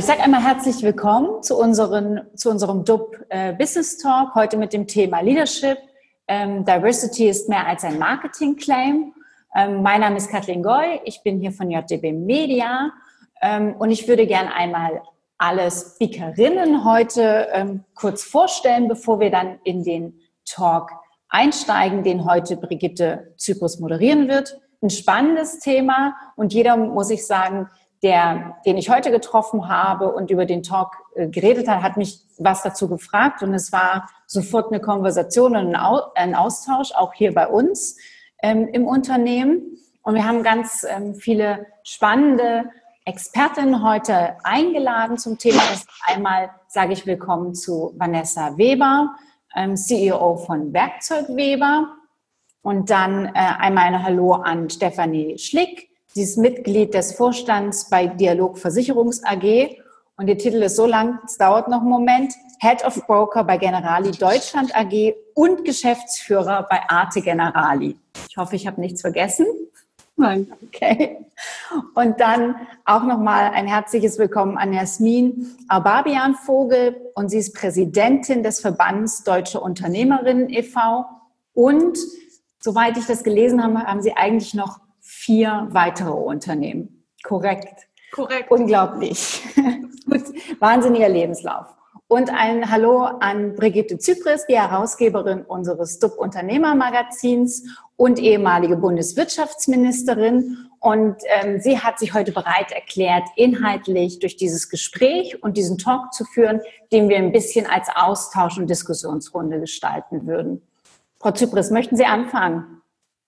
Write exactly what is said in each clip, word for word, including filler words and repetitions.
sage einmal herzlich willkommen zu, unseren, zu unserem D U B äh, Business Talk, heute mit dem Thema Leadership. Ähm, Diversity ist mehr als ein Marketing-Claim. Ähm, mein Name ist Kathleen Goy, ich bin hier von J D B Media ähm, und ich würde gerne einmal alle Speakerinnen heute ähm, kurz vorstellen, bevor wir dann in den Talk einsteigen, den heute Brigitte Zypris moderieren wird. Ein spannendes Thema und jeder, muss ich sagen, der, den ich heute getroffen habe und über den Talk äh, geredet hat, hat mich was dazu gefragt und es war sofort eine Konversation und ein, Au ein Austausch, auch hier bei uns ähm, im Unternehmen. Und wir haben ganz ähm, viele spannende Expertinnen heute eingeladen zum Thema. Das einmal sage ich willkommen zu Vanessa Weber, ähm, C E O von Werkzeug Weber. Und dann äh, einmal ein Hallo an Stefanie Schlick. Sie ist Mitglied des Vorstands bei Dialog Versicherungs A G und der Titel ist so lang, es dauert noch einen Moment, Head of Broker bei Generali Deutschland A G und Geschäftsführer bei Arte Generali. Ich hoffe, ich habe nichts vergessen. Nein. Okay. Und dann auch nochmal ein herzliches Willkommen an Jasmin Arbabian-Vogel und sie ist Präsidentin des Verbands Deutsche Unternehmerinnen e V und soweit ich das gelesen habe, haben Sie eigentlich noch vier weitere Unternehmen. Korrekt. Korrekt. Unglaublich. Wahnsinniger Lebenslauf. Und ein Hallo an Brigitte Zypris, die Herausgeberin unseres D U B-Unternehmermagazins und ehemalige Bundeswirtschaftsministerin. Und ähm, sie hat sich heute bereit erklärt, inhaltlich durch dieses Gespräch und diesen Talk zu führen, den wir ein bisschen als Austausch- und Diskussionsrunde gestalten würden. Frau Zypris, möchten Sie anfangen?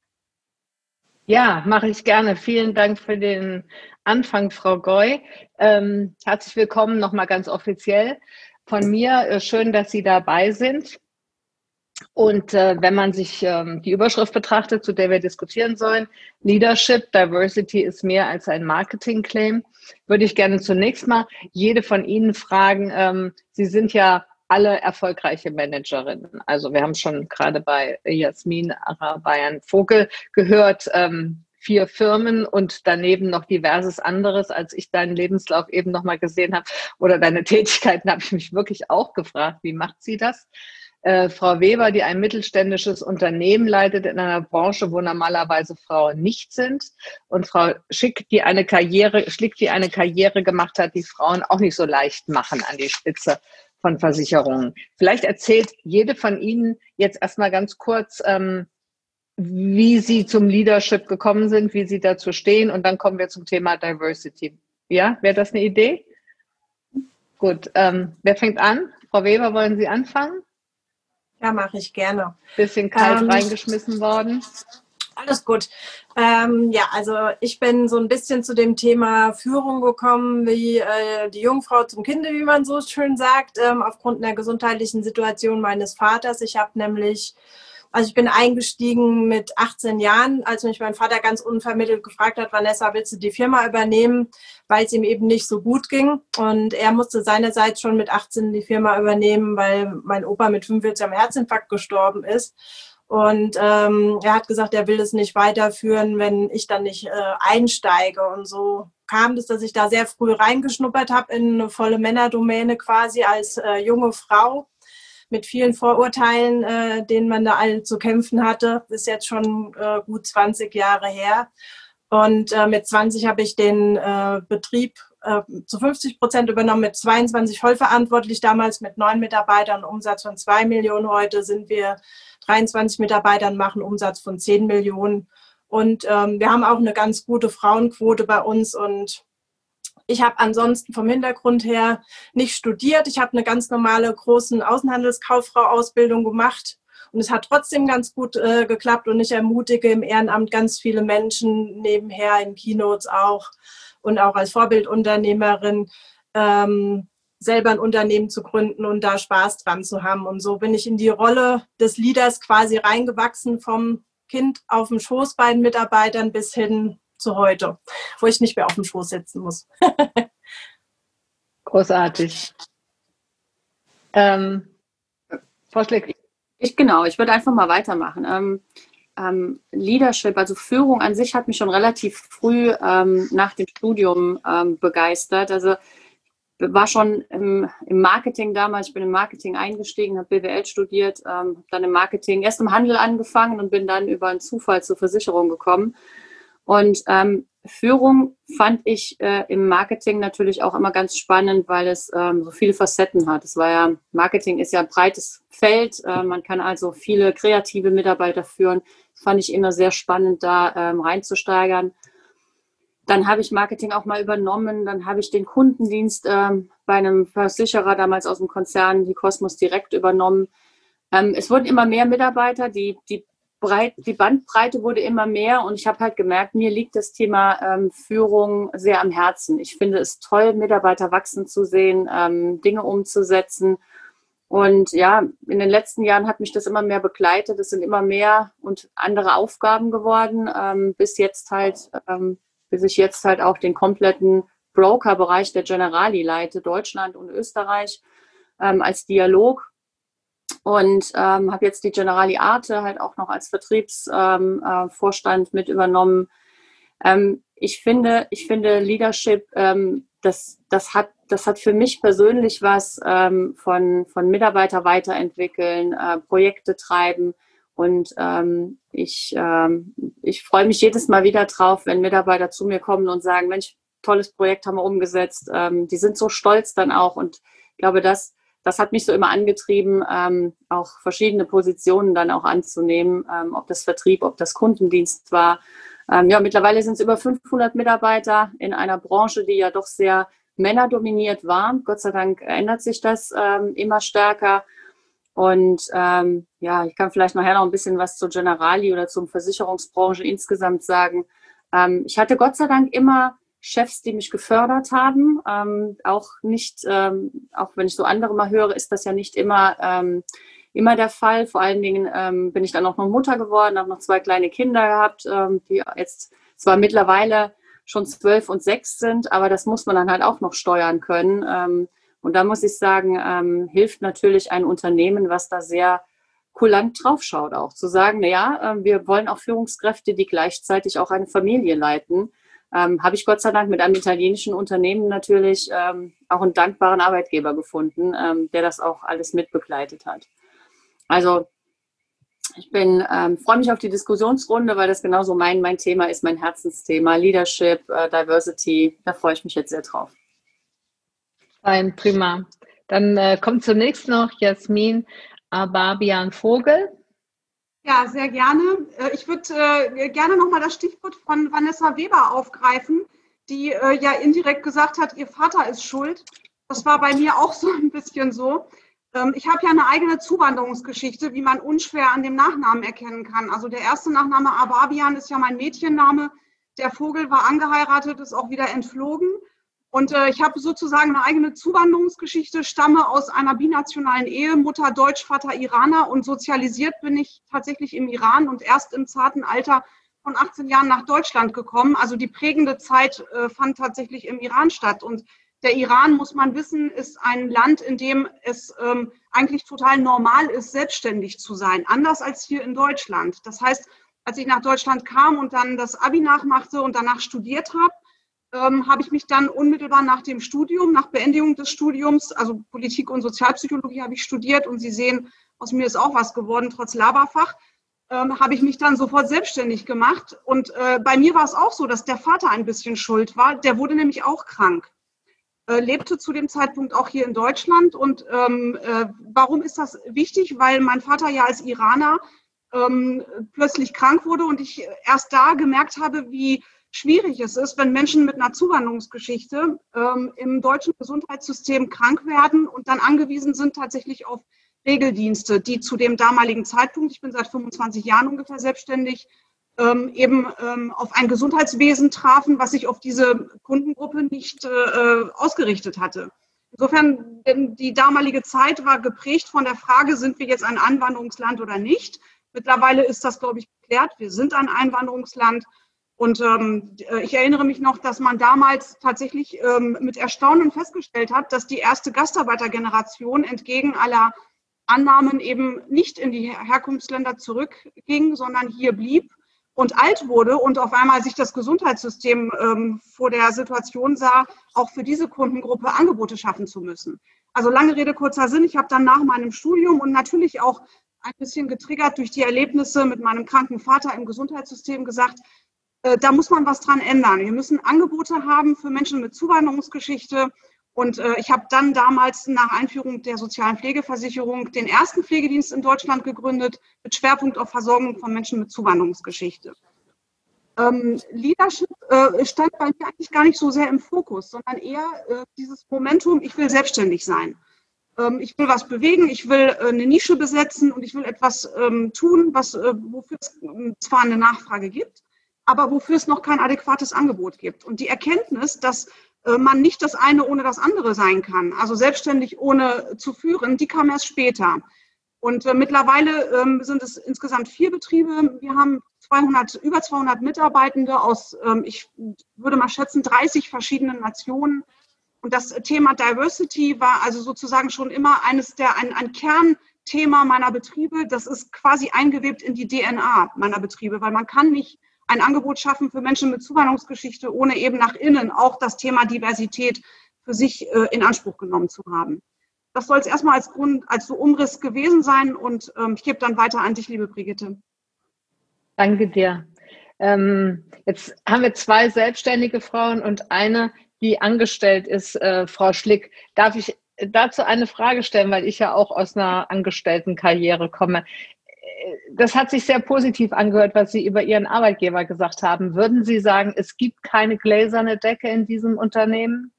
Ja, mache ich gerne. Vielen Dank für den Anfang, Frau Goy. Ähm, herzlich willkommen nochmal ganz offiziell von mir. Äh, schön, dass Sie dabei sind. Und äh, wenn man sich ähm, die Überschrift betrachtet, zu der wir diskutieren sollen, Leadership, Diversity ist mehr als ein Marketing-Claim, würde ich gerne zunächst mal jede von Ihnen fragen. Ähm, Sie sind ja alle erfolgreiche Managerinnen. Also wir haben schon gerade bei Jasmin Arbabian-Vogel gehört, ähm, vier Firmen und daneben noch diverses anderes. Als ich deinen Lebenslauf eben nochmal gesehen habe oder deine Tätigkeiten, habe ich mich wirklich auch gefragt, wie macht sie das? Äh, Frau Weber, die ein mittelständisches Unternehmen leitet in einer Branche, wo normalerweise Frauen nicht sind. Und Frau Schick, die eine Karriere, Schlick, die eine Karriere gemacht hat, die Frauen auch nicht so leicht machen an die Spitze von Versicherungen. Vielleicht erzählt jede von Ihnen jetzt erstmal ganz kurz, ähm, wie Sie zum Leadership gekommen sind, wie Sie dazu stehen und dann kommen wir zum Thema Diversity. Ja, wäre das eine Idee? Gut, ähm, wer fängt an? Frau Weber, wollen Sie anfangen? Ja, mache ich gerne. Bisschen kalt ähm, reingeschmissen worden. Alles gut. Ähm, ja, also ich bin so ein bisschen zu dem Thema Führung gekommen, wie äh, die Jungfrau zum Kinde, wie man so schön sagt, ähm, aufgrund einer gesundheitlichen Situation meines Vaters. Ich habe nämlich, also ich bin eingestiegen mit achtzehn Jahren, als mich mein Vater ganz unvermittelt gefragt hat, Vanessa, willst du die Firma übernehmen, weil es ihm eben nicht so gut ging. Und er musste seinerseits schon mit achtzehn die Firma übernehmen, weil mein Opa mit fünfundvierzig am Herzinfarkt gestorben ist. Und ähm, er hat gesagt, er will es nicht weiterführen, wenn ich dann nicht äh, einsteige. Und so kam es, dass ich da sehr früh reingeschnuppert habe in eine volle Männerdomäne quasi als äh, junge Frau mit vielen Vorurteilen, äh, denen man da alle zu kämpfen hatte. Das ist jetzt schon äh, gut zwanzig Jahre her. Und äh, mit zwanzig habe ich den äh, Betrieb äh, zu fünfzig Prozent übernommen, mit zweiundzwanzig vollverantwortlich, damals mit neun Mitarbeitern, Umsatz von zwei Millionen. Heute sind wir dreiundzwanzig Mitarbeitern, machen Umsatz von zehn Millionen. Und ähm, wir haben auch eine ganz gute Frauenquote bei uns. Und ich habe ansonsten vom Hintergrund her nicht studiert. Ich habe eine ganz normale großen Außenhandelskauffrau-Ausbildung gemacht. Und es hat trotzdem ganz gut äh, geklappt. Und ich ermutige im Ehrenamt ganz viele Menschen nebenher, in Keynotes auch und auch als Vorbildunternehmerin, ähm, selber ein Unternehmen zu gründen und da Spaß dran zu haben. Und so bin ich in die Rolle des Leaders quasi reingewachsen, vom Kind auf dem Schoß bei den Mitarbeitern bis hin zu heute, wo ich nicht mehr auf dem Schoß sitzen muss. Großartig. Ähm, Frau Schlick. Ich, genau, ich würde einfach mal weitermachen. Ähm, ähm, Leadership, also Führung an sich hat mich schon relativ früh ähm, nach dem Studium ähm, begeistert. Also war schon im, im Marketing damals, ich bin im Marketing eingestiegen, habe B W L studiert, ähm, habe dann im Marketing erst im Handel angefangen und bin dann über einen Zufall zur Versicherung gekommen. Und ähm, Führung fand ich äh, im Marketing natürlich auch immer ganz spannend, weil es ähm, so viele Facetten hat. Es war ja, Marketing ist ja ein breites Feld, äh, man kann also viele kreative Mitarbeiter führen. Das fand ich immer sehr spannend, da ähm, reinzusteigern. Dann habe ich Marketing auch mal übernommen. Dann habe ich den Kundendienst ähm, bei einem Versicherer damals aus dem Konzern, die Cosmos, direkt übernommen. Ähm, es wurden immer mehr Mitarbeiter, die, die, Breit, die Bandbreite wurde immer mehr und ich habe halt gemerkt, mir liegt das Thema ähm, Führung sehr am Herzen. Ich finde es toll, Mitarbeiter wachsen zu sehen, ähm, Dinge umzusetzen. Und ja, in den letzten Jahren hat mich das immer mehr begleitet. Es sind immer mehr und andere Aufgaben geworden, ähm, bis jetzt halt... Ähm, bis ich jetzt halt auch den kompletten Broker-Bereich der Generali leite, Deutschland und Österreich, ähm, als Dialog. Und ähm, habe jetzt die Generali Arte halt auch noch als Vertriebsvorstand ähm, äh, mit übernommen. Ähm, ich finde, ich finde Leadership, ähm, das, das, hat, das hat für mich persönlich was ähm, von, von Mitarbeiter weiterentwickeln, äh, Projekte treiben. Und ähm, ich, ähm, ich freue mich jedes Mal wieder drauf, wenn Mitarbeiter zu mir kommen und sagen, Mensch, tolles Projekt haben wir umgesetzt. Ähm, die sind so stolz dann auch. Und ich glaube, das, das hat mich so immer angetrieben, ähm, auch verschiedene Positionen dann auch anzunehmen, ähm, ob das Vertrieb, ob das Kundendienst war. Ähm, ja, mittlerweile sind es über fünfhundert Mitarbeiter in einer Branche, die ja doch sehr männerdominiert war. Gott sei Dank ändert sich das ähm, immer stärker. Und ähm, ja, ich kann vielleicht nachher noch ein bisschen was zur Generali oder zur Versicherungsbranche insgesamt sagen. Ähm, ich hatte Gott sei Dank immer Chefs, die mich gefördert haben. Ähm, auch nicht, ähm, auch wenn ich so andere mal höre, ist das ja nicht immer, ähm, immer der Fall. Vor allen Dingen ähm, bin ich dann auch noch Mutter geworden, habe noch zwei kleine Kinder gehabt, ähm, die jetzt zwar mittlerweile schon zwölf und sechs sind, aber das muss man dann halt auch noch steuern können. Ähm, Und da muss ich sagen, ähm, hilft natürlich ein Unternehmen, was da sehr kulant draufschaut, auch zu sagen, naja, äh, wir wollen auch Führungskräfte, die gleichzeitig auch eine Familie leiten. Ähm, habe ich Gott sei Dank mit einem italienischen Unternehmen natürlich ähm, auch einen dankbaren Arbeitgeber gefunden, ähm, der das auch alles mitbegleitet hat. Also ich bin, ähm, freue mich auf die Diskussionsrunde, weil das genauso mein, mein Thema ist, mein Herzensthema, Leadership, äh, Diversity. Da freue ich mich jetzt sehr drauf. Fein, prima. Dann äh, kommt zunächst noch Jasmin Ababian-Vogel. Ja, sehr gerne. Ich würde äh, gerne nochmal das Stichwort von Vanessa Weber aufgreifen, die äh, ja indirekt gesagt hat, ihr Vater ist schuld. Das war bei mir auch so ein bisschen so. Ähm, ich habe ja eine eigene Zuwanderungsgeschichte, wie man unschwer an dem Nachnamen erkennen kann. Also der erste Nachname Ababian ist ja mein Mädchenname. Der Vogel war angeheiratet, ist auch wieder entflogen. Und äh, ich habe sozusagen eine eigene Zuwanderungsgeschichte, stamme aus einer binationalen Ehe, Mutter Deutsch, Vater Iraner, und sozialisiert bin ich tatsächlich im Iran und erst im zarten Alter von achtzehn Jahren nach Deutschland gekommen. Also die prägende Zeit äh, fand tatsächlich im Iran statt. Und der Iran, muss man wissen, ist ein Land, in dem es ähm, eigentlich total normal ist, selbstständig zu sein, anders als hier in Deutschland. Das heißt, als ich nach Deutschland kam und dann das Abi nachmachte und danach studiert habe, Ähm, habe ich mich dann unmittelbar nach dem Studium, nach Beendigung des Studiums, also Politik- und Sozialpsychologie habe ich studiert, und Sie sehen, aus mir ist auch was geworden, trotz Laberfach, ähm, habe ich mich dann sofort selbstständig gemacht. Und äh, bei mir war es auch so, dass der Vater ein bisschen schuld war. Der wurde nämlich auch krank, äh, lebte zu dem Zeitpunkt auch hier in Deutschland. Und ähm, äh, warum ist das wichtig? Weil mein Vater ja als Iraner ähm, plötzlich krank wurde und ich erst da gemerkt habe, wie schwierig es ist, wenn Menschen mit einer Zuwanderungsgeschichte ähm, im deutschen Gesundheitssystem krank werden und dann angewiesen sind tatsächlich auf Regeldienste, die zu dem damaligen Zeitpunkt, ich bin seit fünfundzwanzig Jahren ungefähr selbstständig, ähm, eben ähm, auf ein Gesundheitswesen trafen, was sich auf diese Kundengruppe nicht äh, ausgerichtet hatte. Insofern, denn die damalige Zeit war geprägt von der Frage, sind wir jetzt ein Einwanderungsland oder nicht? Mittlerweile ist das, glaube ich, geklärt. Wir sind ein Einwanderungsland. Und ähm, ich erinnere mich noch, dass man damals tatsächlich ähm, mit Erstaunen festgestellt hat, dass die erste Gastarbeitergeneration entgegen aller Annahmen eben nicht in die Herkunftsländer zurückging, sondern hier blieb und alt wurde und auf einmal sich das Gesundheitssystem ähm, vor der Situation sah, auch für diese Kundengruppe Angebote schaffen zu müssen. Also lange Rede, kurzer Sinn. Ich habe dann nach meinem Studium und natürlich auch ein bisschen getriggert durch die Erlebnisse mit meinem kranken Vater im Gesundheitssystem gesagt, äh, da muss man was dran ändern. Wir müssen Angebote haben für Menschen mit Zuwanderungsgeschichte. Und äh, ich habe dann damals nach Einführung der sozialen Pflegeversicherung den ersten Pflegedienst in Deutschland gegründet, mit Schwerpunkt auf Versorgung von Menschen mit Zuwanderungsgeschichte. Ähm, Leadership äh, stand bei mir eigentlich gar nicht so sehr im Fokus, sondern eher äh, dieses Momentum, ich will selbstständig sein. Ähm, ich will was bewegen, ich will äh, eine Nische besetzen und ich will etwas ähm, tun, was, äh, wofür es äh, zwar eine Nachfrage gibt, aber wofür es noch kein adäquates Angebot gibt. Und die Erkenntnis, dass man nicht das eine ohne das andere sein kann, also selbstständig ohne zu führen, die kam erst später. Und äh, mittlerweile ähm, sind es insgesamt vier Betriebe. Wir haben zweihundert, über zweihundert Mitarbeitende aus, ähm, ich würde mal schätzen, dreißig verschiedenen Nationen. Und das Thema Diversity war also sozusagen schon immer eines der, ein, ein Kernthema meiner Betriebe. Das ist quasi eingewebt in die D N A meiner Betriebe, weil man kann nicht ein Angebot schaffen für Menschen mit Zuwanderungsgeschichte, ohne eben nach innen auch das Thema Diversität für sich äh, in Anspruch genommen zu haben. Das soll es erstmal als Grund, als so Umriss gewesen sein und ähm, ich gebe dann weiter an dich, liebe Brigitte. Danke dir. Ähm, jetzt haben wir zwei selbstständige Frauen und eine, die angestellt ist, äh, Frau Schlick. Darf ich dazu eine Frage stellen, weil ich ja auch aus einer Angestelltenkarriere komme? Das hat sich sehr positiv angehört, was Sie über Ihren Arbeitgeber gesagt haben. Würden Sie sagen, es gibt keine gläserne Decke in diesem Unternehmen?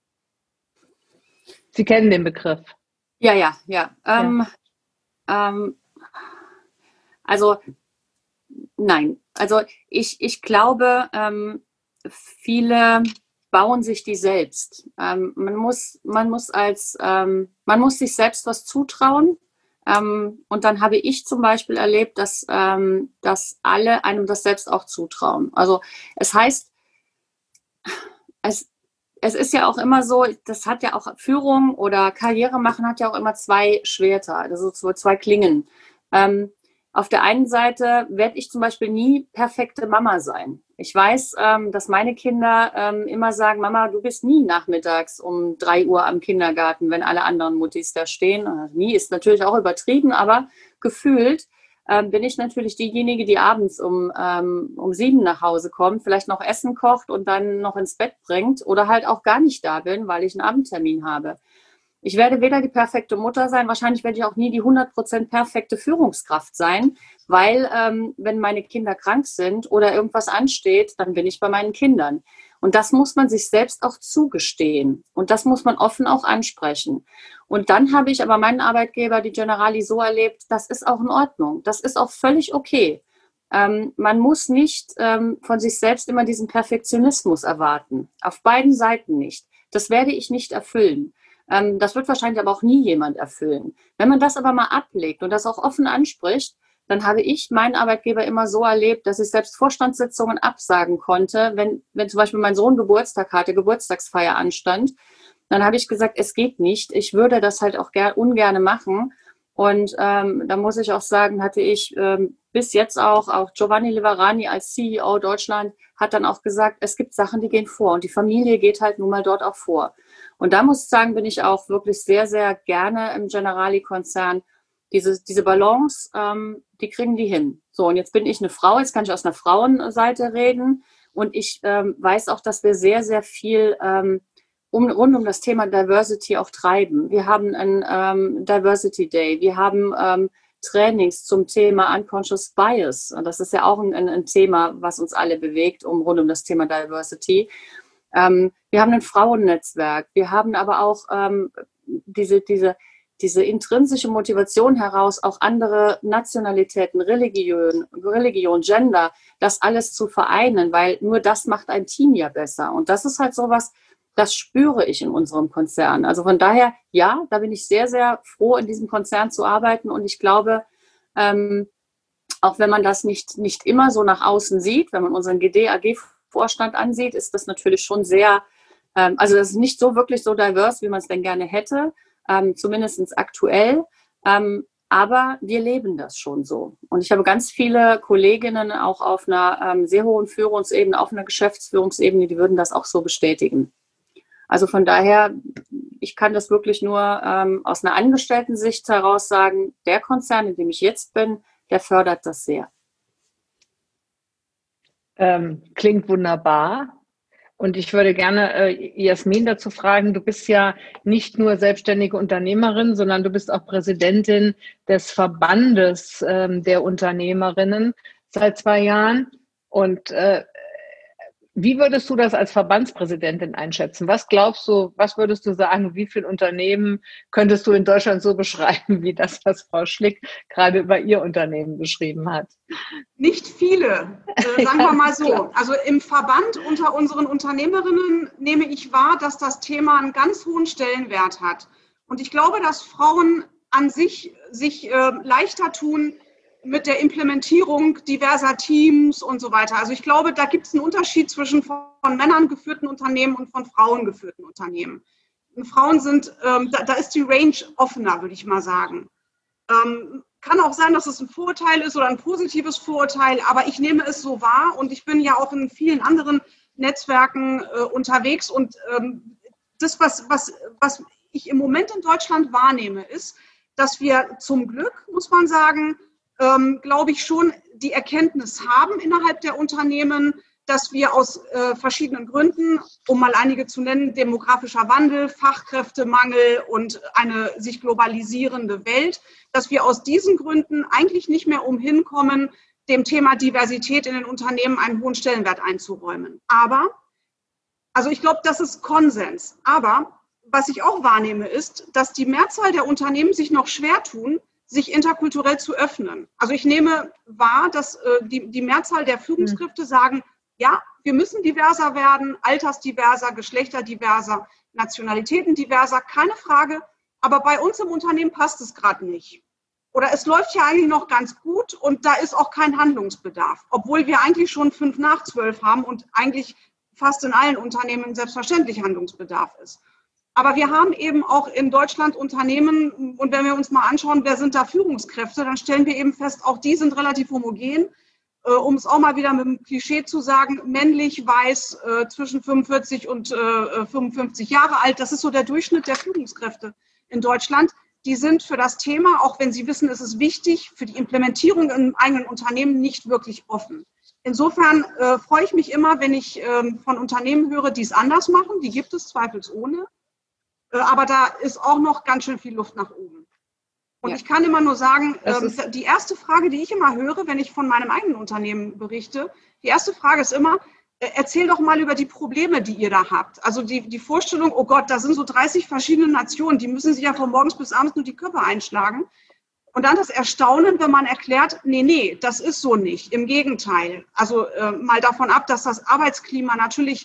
Sie kennen den Begriff. Ja, ja, ja. Ähm, ja. Ähm, also nein, also ich, ich glaube, ähm, viele bauen sich die selbst. Ähm, man muss, man muss als, ähm, man muss sich selbst was zutrauen. Ähm, und dann habe ich zum Beispiel erlebt, dass, ähm, dass alle einem das selbst auch zutrauen. Also es heißt, es, es ist ja auch immer so, das hat ja auch Führung oder Karriere machen hat ja auch immer zwei Schwerter, also zwei Klingen. Ähm, auf der einen Seite werde ich zum Beispiel nie perfekte Mama sein. Ich weiß, ähm, dass meine Kinder ähm, immer sagen, Mama, du bist nie nachmittags um drei Uhr am Kindergarten, wenn alle anderen Muttis da stehen. Also nie ist natürlich auch übertrieben, aber gefühlt ähm, bin ich natürlich diejenige, die abends um, ähm, um sieben nach Hause kommt, vielleicht noch Essen kocht und dann noch ins Bett bringt oder halt auch gar nicht da bin, weil ich einen Abendtermin habe. Ich werde weder die perfekte Mutter sein, wahrscheinlich werde ich auch nie die hundert Prozent perfekte Führungskraft sein, weil ähm, wenn meine Kinder krank sind oder irgendwas ansteht, dann bin ich bei meinen Kindern. Und das muss man sich selbst auch zugestehen. Und das muss man offen auch ansprechen. Und dann habe ich aber meinen Arbeitgeber, die Generali, so erlebt, das ist auch in Ordnung. Das ist auch völlig okay. Ähm, man muss nicht ähm, von sich selbst immer diesen Perfektionismus erwarten. Auf beiden Seiten nicht. Das werde ich nicht erfüllen. Das wird wahrscheinlich aber auch nie jemand erfüllen. Wenn man das aber mal ablegt und das auch offen anspricht, dann habe ich meinen Arbeitgeber immer so erlebt, dass ich selbst Vorstandssitzungen absagen konnte, wenn, wenn zum Beispiel mein Sohn Geburtstag hatte, Geburtstagsfeier anstand, dann habe ich gesagt, es geht nicht. Ich würde das halt auch ger- ungerne machen. Und ähm, da muss ich auch sagen, hatte ich ähm, bis jetzt auch, auch Giovanni Liverani als C E O Deutschland hat dann auch gesagt, es gibt Sachen, die gehen vor und die Familie geht halt nun mal dort auch vor. Und da muss ich sagen, bin ich auch wirklich sehr, sehr gerne im Generali-Konzern. Diese, diese Balance, ähm, die kriegen die hin. So, und jetzt bin ich eine Frau, jetzt kann ich aus einer Frauenseite reden. Und ich ähm, weiß auch, dass wir sehr, sehr viel ähm, um, rund um das Thema Diversity auch treiben. Wir haben einen ähm, Diversity Day, wir haben ähm, Trainings zum Thema Unconscious Bias. Und das ist ja auch ein, ein Thema, was uns alle bewegt, um rund um das Thema Diversity. Ähm, wir haben ein Frauennetzwerk, wir haben aber auch ähm, diese, diese, diese intrinsische Motivation heraus, auch andere Nationalitäten, Religion, Religion, Gender, das alles zu vereinen, weil nur das macht ein Team ja besser. Und das ist halt sowas, das spüre ich in unserem Konzern. Also von daher, ja, da bin ich sehr, sehr froh, in diesem Konzern zu arbeiten. Und ich glaube, ähm, auch wenn man das nicht, nicht immer so nach außen sieht, wenn man unseren G D A G Vorstand ansieht, ist das natürlich schon sehr, ähm, also das ist nicht so wirklich so divers, wie man es denn gerne hätte, ähm, zumindest aktuell. Ähm, Aber wir leben das schon so. Und ich habe ganz viele Kolleginnen auch auf einer ähm, sehr hohen Führungsebene, auf einer Geschäftsführungsebene, die würden das auch so bestätigen. Also von daher, ich kann das wirklich nur ähm, aus einer Angestellten-Sicht heraus sagen, der Konzern, in dem ich jetzt bin, der fördert das sehr. Ähm, klingt wunderbar. Und ich würde gerne äh, Jasmin dazu fragen, du bist ja nicht nur selbstständige Unternehmerin, sondern du bist auch Präsidentin des Verbandes ähm, der Unternehmerinnen seit zwei Jahren. Und äh, wie würdest du das als Verbandspräsidentin einschätzen? Was glaubst du, was würdest du sagen, wie viele Unternehmen könntest du in Deutschland so beschreiben, wie das, was Frau Schlick gerade über ihr Unternehmen beschrieben hat? Nicht viele, äh, sagen wir mal so. Also im Verband unter unseren Unternehmerinnen nehme ich wahr, dass das Thema einen ganz hohen Stellenwert hat. Und ich glaube, dass Frauen an sich sich äh, leichter tun mit der Implementierung diverser Teams und so weiter. Also ich glaube, da gibt es einen Unterschied zwischen von Männern geführten Unternehmen und von Frauen geführten Unternehmen. Und Frauen sind, ähm, da, da ist die Range offener, würde ich mal sagen. Ähm, kann auch sein, dass es ein Vorurteil ist oder ein positives Vorurteil, aber ich nehme es so wahr und ich bin ja auch in vielen anderen Netzwerken äh, unterwegs und ähm, das, was, was, was ich im Moment in Deutschland wahrnehme, ist, dass wir zum Glück, muss man sagen, ähm, glaube ich schon die Erkenntnis haben innerhalb der Unternehmen, dass wir aus äh, verschiedenen Gründen, um mal einige zu nennen, demografischer Wandel, Fachkräftemangel und eine sich globalisierende Welt, dass wir aus diesen Gründen eigentlich nicht mehr umhin kommen, dem Thema Diversität in den Unternehmen einen hohen Stellenwert einzuräumen. Aber, also ich glaube, das ist Konsens. Aber was ich auch wahrnehme, ist, dass die Mehrzahl der Unternehmen sich noch schwer tun, sich interkulturell zu öffnen. Also ich nehme wahr, dass äh, die, die Mehrzahl der Führungskräfte sagen, ja, wir müssen diverser werden, altersdiverser, geschlechterdiverser, Nationalitätendiverser, keine Frage. Aber bei uns im Unternehmen passt es gerade nicht. Oder es läuft ja eigentlich noch ganz gut und da ist auch kein Handlungsbedarf. Obwohl wir eigentlich schon fünf nach zwölf haben und eigentlich fast in allen Unternehmen selbstverständlich Handlungsbedarf ist. Aber wir haben eben auch in Deutschland Unternehmen und wenn wir uns mal anschauen, wer sind da Führungskräfte, dann stellen wir eben fest, auch die sind relativ homogen. Äh, um es auch mal wieder mit dem Klischee zu sagen, männlich, weiß, äh, zwischen fünfundvierzig und äh, fünfundfünfzig Jahre alt. Das ist so der Durchschnitt der Führungskräfte in Deutschland. Die sind für das Thema, auch wenn sie wissen, es ist wichtig, für die Implementierung im eigenen Unternehmen nicht wirklich offen. Insofern äh, freue ich mich immer, wenn ich äh, von Unternehmen höre, die es anders machen. Die gibt es zweifelsohne. Äh, aber da ist auch noch ganz schön viel Luft nach oben. Und ja. Ich kann immer nur sagen, ähm, die erste Frage, die ich immer höre, wenn ich von meinem eigenen Unternehmen berichte, die erste Frage ist immer, äh, erzähl doch mal über die Probleme, die ihr da habt. Also die, die Vorstellung, oh Gott, da sind so dreißig verschiedene Nationen, die müssen sich ja von morgens bis abends nur die Köpfe einschlagen. Und dann das Erstaunen, wenn man erklärt, nee, nee, das ist so nicht. Im Gegenteil. Also äh, mal davon ab, dass das Arbeitsklima natürlich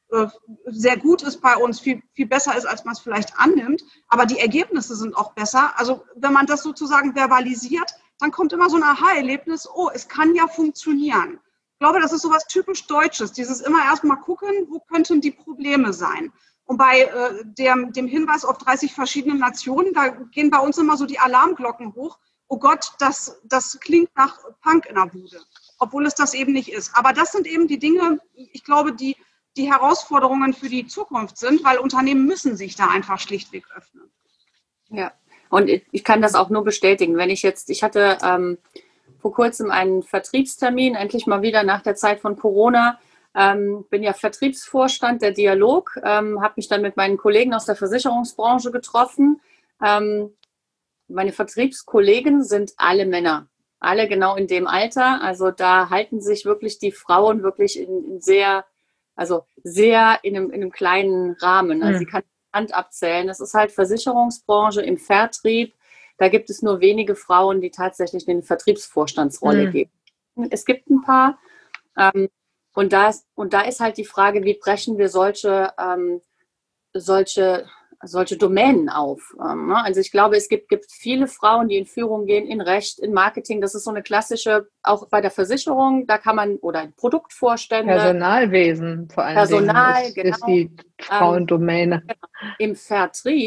sehr gut ist bei uns, viel, viel besser ist, als man es vielleicht annimmt. Aber die Ergebnisse sind auch besser. Also wenn man das sozusagen verbalisiert, dann kommt immer so ein Aha-Erlebnis, oh, es kann ja funktionieren. Ich glaube, das ist so was typisch Deutsches, dieses immer erstmal gucken, wo könnten die Probleme sein. Und bei äh, dem, dem Hinweis auf dreißig verschiedene Nationen, da gehen bei uns immer so die Alarmglocken hoch. Oh Gott, das, das klingt nach Punk in der Bude, obwohl es das eben nicht ist. Aber das sind eben die Dinge, ich glaube, die die Herausforderungen für die Zukunft sind, weil Unternehmen müssen sich da einfach schlichtweg öffnen. Ja, und ich kann das auch nur bestätigen. Wenn ich jetzt, ich hatte ähm, vor kurzem einen Vertriebstermin, endlich mal wieder nach der Zeit von Corona, ähm, bin ja Vertriebsvorstand der Dialog, ähm, habe mich dann mit meinen Kollegen aus der Versicherungsbranche getroffen. Ähm, meine Vertriebskollegen sind alle Männer, alle genau in dem Alter. Also da halten sich wirklich die Frauen wirklich in, in sehr Also sehr in einem, in einem kleinen Rahmen. Also mhm. sie kann die Hand abzählen. Das ist halt Versicherungsbranche im Vertrieb. Da gibt es nur wenige Frauen, die tatsächlich eine Vertriebsvorstandsrolle mhm. geben. Es gibt ein paar. Ähm, und, da ist, und da ist halt die Frage, wie brechen wir solche, ähm, solche, solche Domänen auf. Ähm, also ich glaube, es gibt, gibt viele Frauen, die in Führung gehen, in Recht, in Marketing. Das ist so eine klassische, auch bei der Versicherung, da kann man, oder Produktvorstände. Personalwesen vor allem. Personal, ist, genau. ist die Frauendomäne. Ähm, Im Vertrieb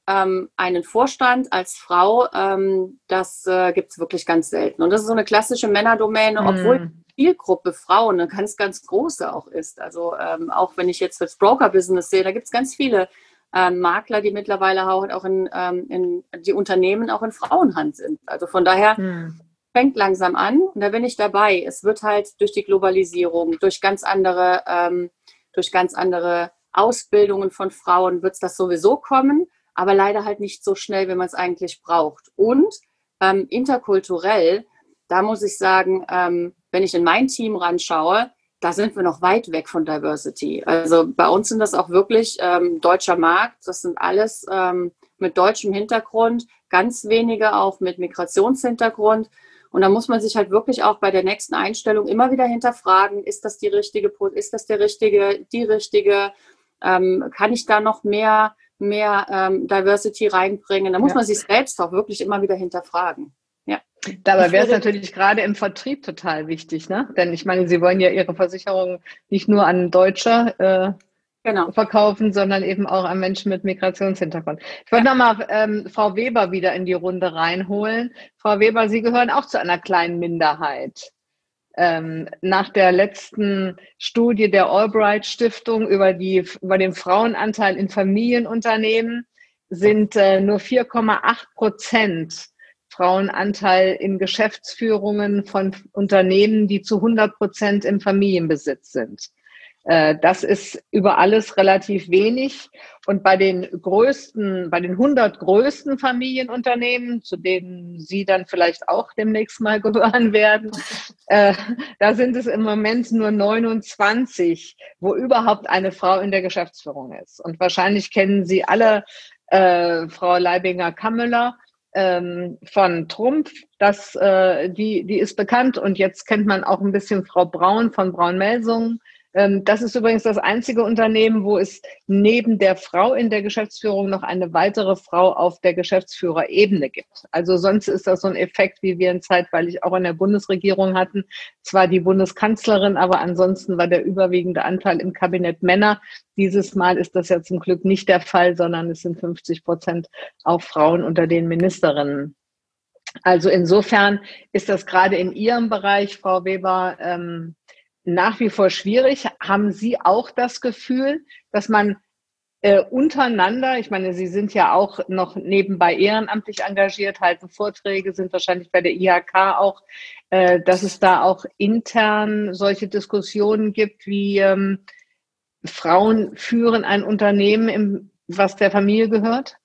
ähm, einen Vorstand als Frau, ähm, das äh, gibt es wirklich ganz selten. Und das ist so eine klassische Männerdomäne, mm. obwohl die Zielgruppe Frauen eine ganz, ganz große auch ist. Also ähm, auch wenn ich jetzt das Broker-Business sehe, da gibt es ganz viele ähm, Makler, die mittlerweile auch, auch in, ähm, in die Unternehmen auch in Frauenhand sind. Also von daher mm. fängt langsam an und da bin ich dabei. Es wird halt durch die Globalisierung, durch ganz andere, ähm, durch ganz andere Ausbildungen von Frauen wird es das sowieso kommen, aber leider halt nicht so schnell, wie man es eigentlich braucht. Und ähm, interkulturell, da muss ich sagen, ähm, wenn ich in mein Team ranschaue, da sind wir noch weit weg von Diversity. Also bei uns sind das auch wirklich ähm, deutscher Markt. Das sind alles ähm, mit deutschem Hintergrund, ganz wenige auch mit Migrationshintergrund. Und da muss man sich halt wirklich auch bei der nächsten Einstellung immer wieder hinterfragen, ist das die richtige, ist das der richtige, die richtige, ähm, kann ich da noch mehr, mehr ähm, Diversity reinbringen? Da muss ja. man sich selbst auch wirklich immer wieder hinterfragen. Ja. Dabei wäre es natürlich gerade im Vertrieb total wichtig, ne? Denn ich meine, Sie wollen ja Ihre Versicherung nicht nur an Deutsche äh, genau. verkaufen, sondern eben auch an Menschen mit Migrationshintergrund. Ich wollte ja. nochmal ähm, Frau Weber wieder in die Runde reinholen. Frau Weber, Sie gehören auch zu einer kleinen Minderheit. Ähm, nach der letzten Studie der Albright Stiftung über, die, über den Frauenanteil in Familienunternehmen sind äh, nur vier Komma acht Prozent Frauenanteil in Geschäftsführungen von Unternehmen, die zu hundert Prozent im Familienbesitz sind. Das ist über alles relativ wenig. Und bei den größten, bei den hundert größten Familienunternehmen, zu denen Sie dann vielleicht auch demnächst mal gehören werden, äh, da sind es im Moment nur neunundzwanzig, wo überhaupt eine Frau in der Geschäftsführung ist. Und wahrscheinlich kennen Sie alle äh, Frau Leibinger-Kammler ähm, von Trumpf. Das, äh, die, die ist bekannt. Und jetzt kennt man auch ein bisschen Frau Braun von Braun-Melsungen. Das ist übrigens das einzige Unternehmen, wo es neben der Frau in der Geschäftsführung noch eine weitere Frau auf der Geschäftsführerebene gibt. Also sonst ist das so ein Effekt, wie wir ihn zeitweilig auch in der Bundesregierung hatten. Zwar die Bundeskanzlerin, aber ansonsten war der überwiegende Anteil im Kabinett Männer. Dieses Mal ist das ja zum Glück nicht der Fall, sondern es sind fünfzig Prozent auch Frauen unter den Ministerinnen. Also insofern ist das gerade in Ihrem Bereich, Frau Weber, ähm, nach wie vor schwierig. Haben Sie auch das Gefühl, dass man äh, untereinander, ich meine, Sie sind ja auch noch nebenbei ehrenamtlich engagiert, halten Vorträge, sind wahrscheinlich bei der I H K auch, äh, dass es da auch intern solche Diskussionen gibt, wie ähm, Frauen führen ein Unternehmen, im, was der Familie gehört?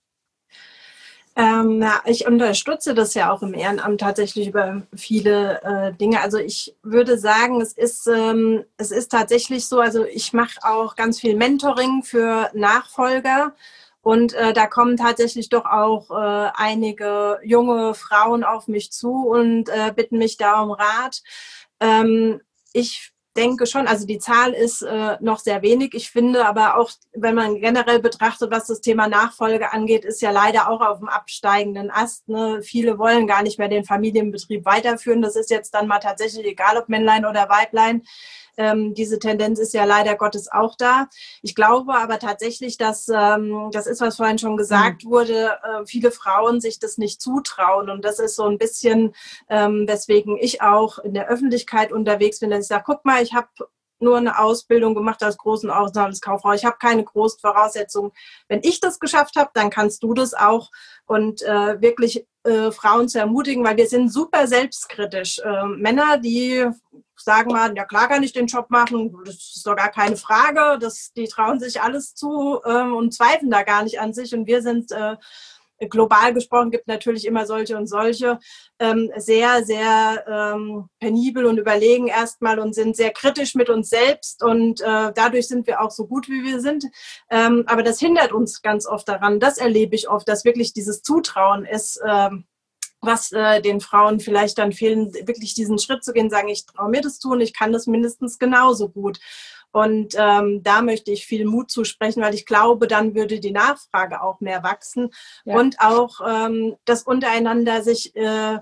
Ähm, ja, ich unterstütze das ja auch im Ehrenamt tatsächlich über viele äh, Dinge. Also ich würde sagen, es ist, ähm, es ist tatsächlich so, also ich mache auch ganz viel Mentoring für Nachfolger und äh, da kommen tatsächlich doch auch äh, einige junge Frauen auf mich zu und äh, bitten mich da um Rat. Ähm, ich denke schon, also die Zahl ist äh, noch sehr wenig. Ich finde aber auch, wenn man generell betrachtet, was das Thema Nachfolge angeht, ist ja leider auch auf dem absteigenden Ast. Ne? Viele wollen gar nicht mehr den Familienbetrieb weiterführen. Das ist jetzt dann mal tatsächlich egal, ob Männlein oder Weiblein. Ähm, diese Tendenz ist ja leider Gottes auch da. Ich glaube aber tatsächlich, dass, ähm, das ist, was vorhin schon gesagt mhm. wurde, äh, viele Frauen sich das nicht zutrauen. Und das ist so ein bisschen, ähm, weswegen ich auch in der Öffentlichkeit unterwegs bin, dass ich sage, guck mal, ich habe nur eine Ausbildung gemacht als großen Auslandskauffrau. Ich habe keine großen Voraussetzungen. Wenn ich das geschafft habe, dann kannst du das auch. Und äh, wirklich äh, Frauen zu ermutigen, weil wir sind super selbstkritisch. Äh, Männer, die sagen mal, ja klar kann ich den Job machen, das ist doch gar keine Frage. Das, die trauen sich alles zu ähm, und zweifeln da gar nicht an sich. Und wir sind äh, global gesprochen, gibt natürlich immer solche und solche, ähm, sehr, sehr ähm, penibel und überlegen erstmal und sind sehr kritisch mit uns selbst und äh, dadurch sind wir auch so gut, wie wir sind. Ähm, aber das hindert uns ganz oft daran, das erlebe ich oft, dass wirklich dieses Zutrauen ist, ähm, was äh, den Frauen vielleicht dann fehlen, wirklich diesen Schritt zu gehen, sagen, ich traue mir das tun, ich kann das mindestens genauso gut. Und ähm, da möchte ich viel Mut zusprechen, weil ich glaube, dann würde die Nachfrage auch mehr wachsen ja. und auch ähm, das untereinander sich äh,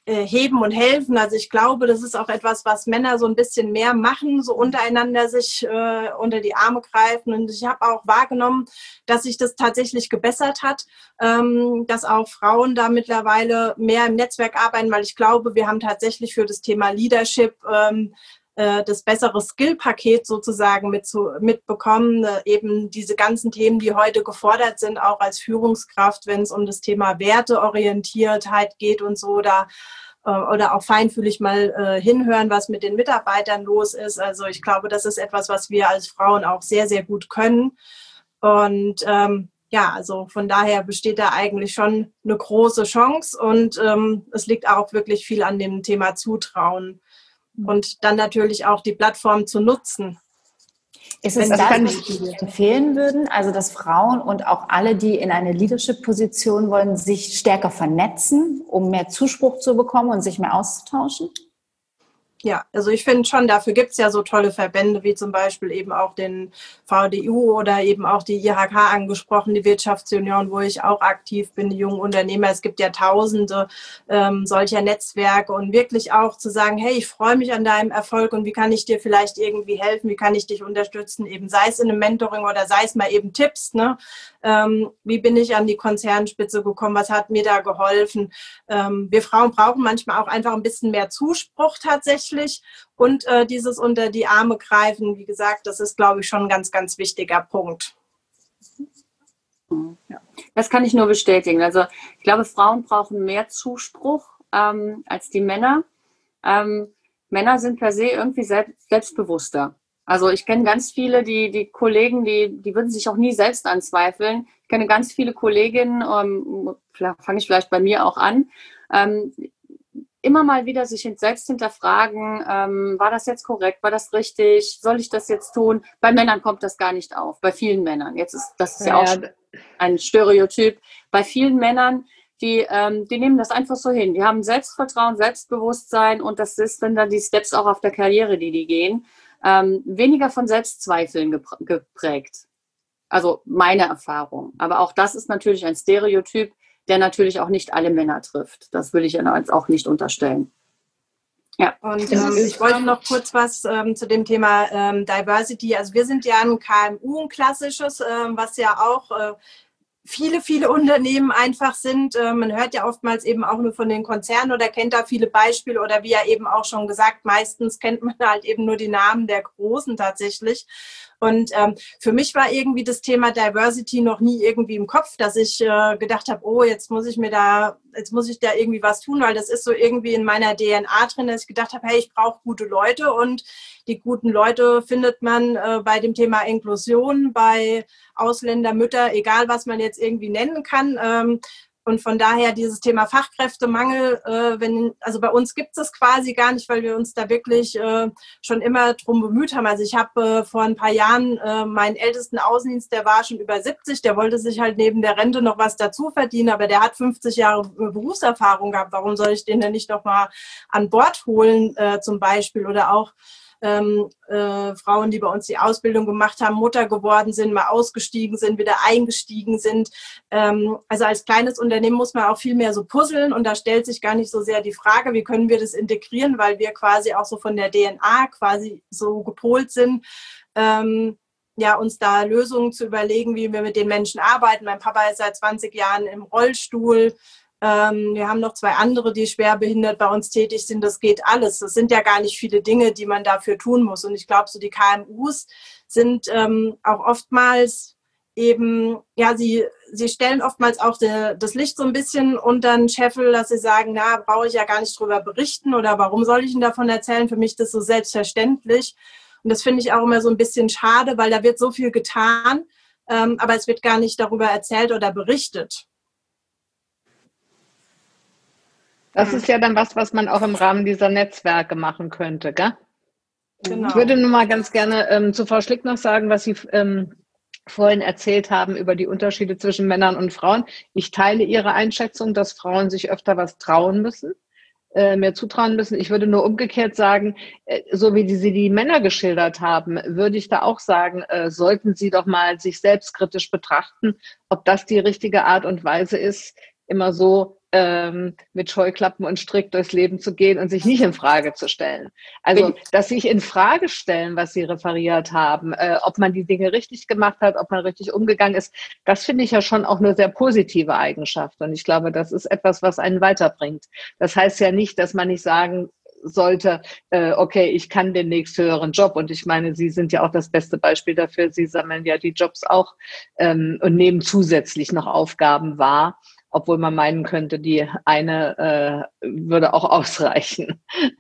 heben und helfen. Also ich glaube, das ist auch etwas, was Männer so ein bisschen mehr machen, so untereinander sich äh, unter die Arme greifen. Und ich habe auch wahrgenommen, dass sich das tatsächlich gebessert hat, ähm, dass auch Frauen da mittlerweile mehr im Netzwerk arbeiten, weil ich glaube, wir haben tatsächlich für das Thema Leadership ähm, das bessere Skill-Paket sozusagen mit zu, mitbekommen, eben diese ganzen Themen, die heute gefordert sind, auch als Führungskraft, wenn es um das Thema Werteorientiertheit geht und so, da oder auch feinfühlig mal äh, hinhören, was mit den Mitarbeitern los ist. Also ich glaube, das ist etwas, was wir als Frauen auch sehr, sehr gut können. Und ähm, ja, also von daher besteht da eigentlich schon eine große Chance und ähm, es liegt auch wirklich viel an dem Thema Zutrauen. Und dann natürlich auch die Plattform zu nutzen. Ist es das, was Sie empfehlen würden, also dass Frauen und auch alle, die in eine Leadership-Position wollen, sich stärker vernetzen, um mehr Zuspruch zu bekommen und sich mehr auszutauschen? Ja, also ich finde schon, dafür gibt es ja so tolle Verbände, wie zum Beispiel eben auch den V D U oder eben auch die I H K angesprochen, die Wirtschaftsunion, wo ich auch aktiv bin, die jungen Unternehmer. Es gibt ja tausende ähm, solcher Netzwerke und wirklich auch zu sagen, hey, ich freue mich an deinem Erfolg und wie kann ich dir vielleicht irgendwie helfen, wie kann ich dich unterstützen, eben sei es in einem Mentoring oder sei es mal eben Tipps, ne? Ähm, wie bin ich an die Konzernspitze gekommen, was hat mir da geholfen? Ähm, wir Frauen brauchen manchmal auch einfach ein bisschen mehr Zuspruch tatsächlich. Und äh, dieses unter die Arme greifen, wie gesagt, das ist, glaube ich, schon ein ganz, ganz wichtiger Punkt. Ja. Das kann ich nur bestätigen. Also ich glaube, Frauen brauchen mehr Zuspruch ähm, als die Männer. Ähm, Männer sind per se irgendwie selbst, selbstbewusster. Also ich kenne ganz viele, die, die Kollegen, die, die würden sich auch nie selbst anzweifeln. Ich kenne ganz viele Kolleginnen, ähm, fange ich vielleicht bei mir auch an, ähm, immer mal wieder sich selbst hinterfragen, ähm, war das jetzt korrekt, war das richtig, soll ich das jetzt tun? Bei Männern kommt das gar nicht auf, bei vielen Männern. Jetzt ist das ist ja, ja auch ja. ein Stereotyp. Bei vielen Männern, die, ähm, die nehmen das einfach so hin. Die haben Selbstvertrauen, Selbstbewusstsein und das ist dann, dann die Steps auch auf der Karriere, die die gehen, ähm, weniger von Selbstzweifeln geprägt. Also meine Erfahrung. Aber auch das ist natürlich ein Stereotyp, der natürlich auch nicht alle Männer trifft. Das will ich ja jetzt auch nicht unterstellen. Ja. Und ähm, ich wollte noch kurz was ähm, zu dem Thema ähm, Diversity. Also wir sind ja ein K M U, ein klassisches, ähm, was ja auch äh, viele, viele Unternehmen einfach sind. Äh, man hört ja oftmals eben auch nur von den Konzernen oder kennt da viele Beispiele oder wie ja eben auch schon gesagt, meistens kennt man halt eben nur die Namen der Großen tatsächlich. Und ähm, für mich war irgendwie das Thema Diversity noch nie irgendwie im Kopf, dass ich äh, gedacht habe, oh, jetzt muss ich mir da, jetzt muss ich da irgendwie was tun, weil das ist so irgendwie in meiner D N A drin, dass ich gedacht habe, hey, ich brauche gute Leute und die guten Leute findet man äh, bei dem Thema Inklusion, bei Ausländermütter, egal was man jetzt irgendwie nennen kann. Ähm, Und von daher dieses Thema Fachkräftemangel, äh, wenn, also bei uns gibt es quasi gar nicht, weil wir uns da wirklich äh, schon immer drum bemüht haben. Also ich habe äh, vor ein paar Jahren äh, meinen ältesten Außendienst, der war schon über siebzig, der wollte sich halt neben der Rente noch was dazu verdienen, aber der hat fünfzig Jahre Berufserfahrung gehabt. Warum soll ich den denn nicht noch mal an Bord holen äh, zum Beispiel? Oder auch Ähm, äh, Frauen, die bei uns die Ausbildung gemacht haben, Mutter geworden sind, mal ausgestiegen sind, wieder eingestiegen sind. Ähm, also als kleines Unternehmen muss man auch viel mehr so puzzeln und da stellt sich gar nicht so sehr die Frage, wie können wir das integrieren, weil wir quasi auch so von der D N A quasi so gepolt sind, ähm, ja, uns da Lösungen zu überlegen, wie wir mit den Menschen arbeiten. Mein Papa ist seit zwanzig Jahren im Rollstuhl. Ähm, wir haben noch zwei andere, die schwer behindert bei uns tätig sind. Das geht alles. Das sind ja gar nicht viele Dinge, die man dafür tun muss. Und ich glaube, so die K M Us sind ähm, auch oftmals eben, ja, sie, sie stellen oftmals auch de, das Licht so ein bisschen unter den Scheffel, dass sie sagen, na, brauche ich ja gar nicht drüber berichten oder warum soll ich Ihnen davon erzählen? Für mich ist das so selbstverständlich. Und das finde ich auch immer so ein bisschen schade, weil da wird so viel getan, ähm, aber es wird gar nicht darüber erzählt oder berichtet. Das ist ja dann was, was man auch im Rahmen dieser Netzwerke machen könnte, gell? Genau. Ich würde nur mal ganz gerne ähm, zu Frau Schlick noch sagen, was Sie ähm, vorhin erzählt haben über die Unterschiede zwischen Männern und Frauen. Ich teile Ihre Einschätzung, dass Frauen sich öfter was trauen müssen, äh, mehr zutrauen müssen. Ich würde nur umgekehrt sagen, äh, so wie die, Sie die Männer geschildert haben, würde ich da auch sagen, äh, sollten Sie doch mal sich selbstkritisch betrachten, ob das die richtige Art und Weise ist, immer so ähm, mit Scheuklappen und Strick durchs Leben zu gehen und sich nicht in Frage zu stellen. Also, dass sich in Frage stellen, was sie referiert haben, äh, ob man die Dinge richtig gemacht hat, ob man richtig umgegangen ist, das finde ich ja schon auch eine sehr positive Eigenschaft. Und ich glaube, das ist etwas, was einen weiterbringt. Das heißt ja nicht, dass man nicht sagen sollte, äh, okay, ich kann den nächsthöheren Job. Und ich meine, Sie sind ja auch das beste Beispiel dafür. Sie sammeln ja die Jobs auch ähm, und nehmen zusätzlich noch Aufgaben wahr, obwohl man meinen könnte, die eine äh, würde auch ausreichen.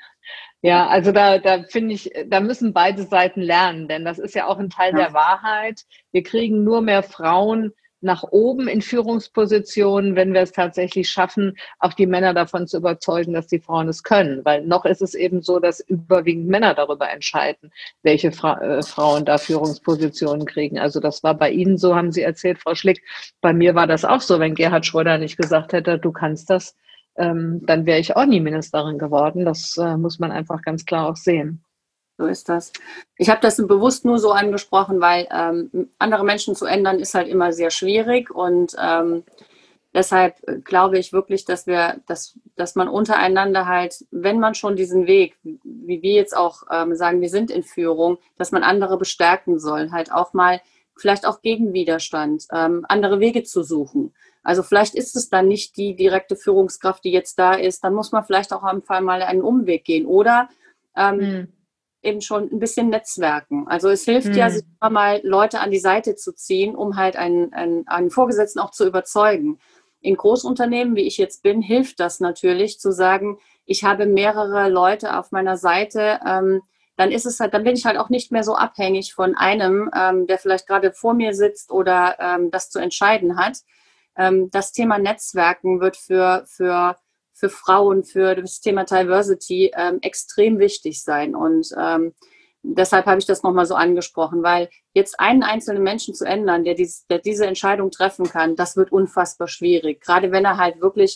Ja, also da, da finde ich, da müssen beide Seiten lernen, denn das ist ja auch ein Teil ja. der Wahrheit. Wir kriegen nur mehr Frauen nach oben in Führungspositionen, wenn wir es tatsächlich schaffen, auch die Männer davon zu überzeugen, dass die Frauen es können. Weil noch ist es eben so, dass überwiegend Männer darüber entscheiden, welche Fra- äh, Frauen da Führungspositionen kriegen. Also das war bei Ihnen so, haben Sie erzählt, Frau Schlick. Bei mir war das auch so, wenn Gerhard Schröder nicht gesagt hätte, du kannst das, ähm, dann wäre ich auch nie Ministerin geworden. Das äh, muss man einfach ganz klar auch sehen. So ist das. Ich habe das bewusst nur so angesprochen, weil ähm, andere Menschen zu ändern ist halt immer sehr schwierig und ähm, deshalb glaube ich wirklich, dass wir, dass, dass man untereinander halt, wenn man schon diesen Weg, wie wir jetzt auch ähm, sagen, wir sind in Führung, dass man andere bestärken soll, halt auch mal vielleicht auch gegen Widerstand, ähm, andere Wege zu suchen. Also vielleicht ist es dann nicht die direkte Führungskraft, die jetzt da ist, dann muss man vielleicht auch am Fall mal einen Umweg gehen oder ähm, hm. eben schon ein bisschen netzwerken. Also es hilft hm. ja, sich immer mal Leute an die Seite zu ziehen, um halt einen, einen, einen Vorgesetzten auch zu überzeugen. In Großunternehmen, wie ich jetzt bin, hilft das natürlich zu sagen, ich habe mehrere Leute auf meiner Seite, ähm, dann ist es halt, dann bin ich halt auch nicht mehr so abhängig von einem, ähm, der vielleicht gerade vor mir sitzt oder ähm, das zu entscheiden hat. Ähm, das Thema Netzwerken wird für, für für Frauen, für das Thema Diversity ähm, extrem wichtig sein. Und ähm, deshalb habe ich das nochmal so angesprochen, weil jetzt einen einzelnen Menschen zu ändern, der, dies, der diese Entscheidung treffen kann, das wird unfassbar schwierig. Gerade wenn er halt wirklich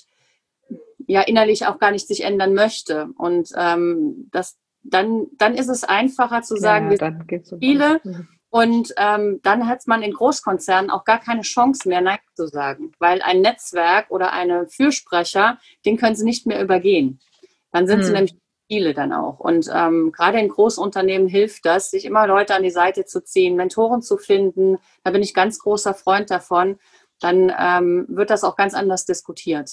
ja innerlich auch gar nicht sich ändern möchte. Und ähm, das, dann, dann ist es einfacher zu sagen, ja, wir sind viele. Und ähm, dann hat man in Großkonzernen auch gar keine Chance mehr, Nein zu sagen. Weil ein Netzwerk oder eine Fürsprecher, den können sie nicht mehr übergehen. Dann sind hm. sie nämlich viele dann auch. Und ähm, gerade in Großunternehmen hilft das, sich immer Leute an die Seite zu ziehen, Mentoren zu finden. Da bin ich ganz großer Freund davon. Dann ähm, wird das auch ganz anders diskutiert.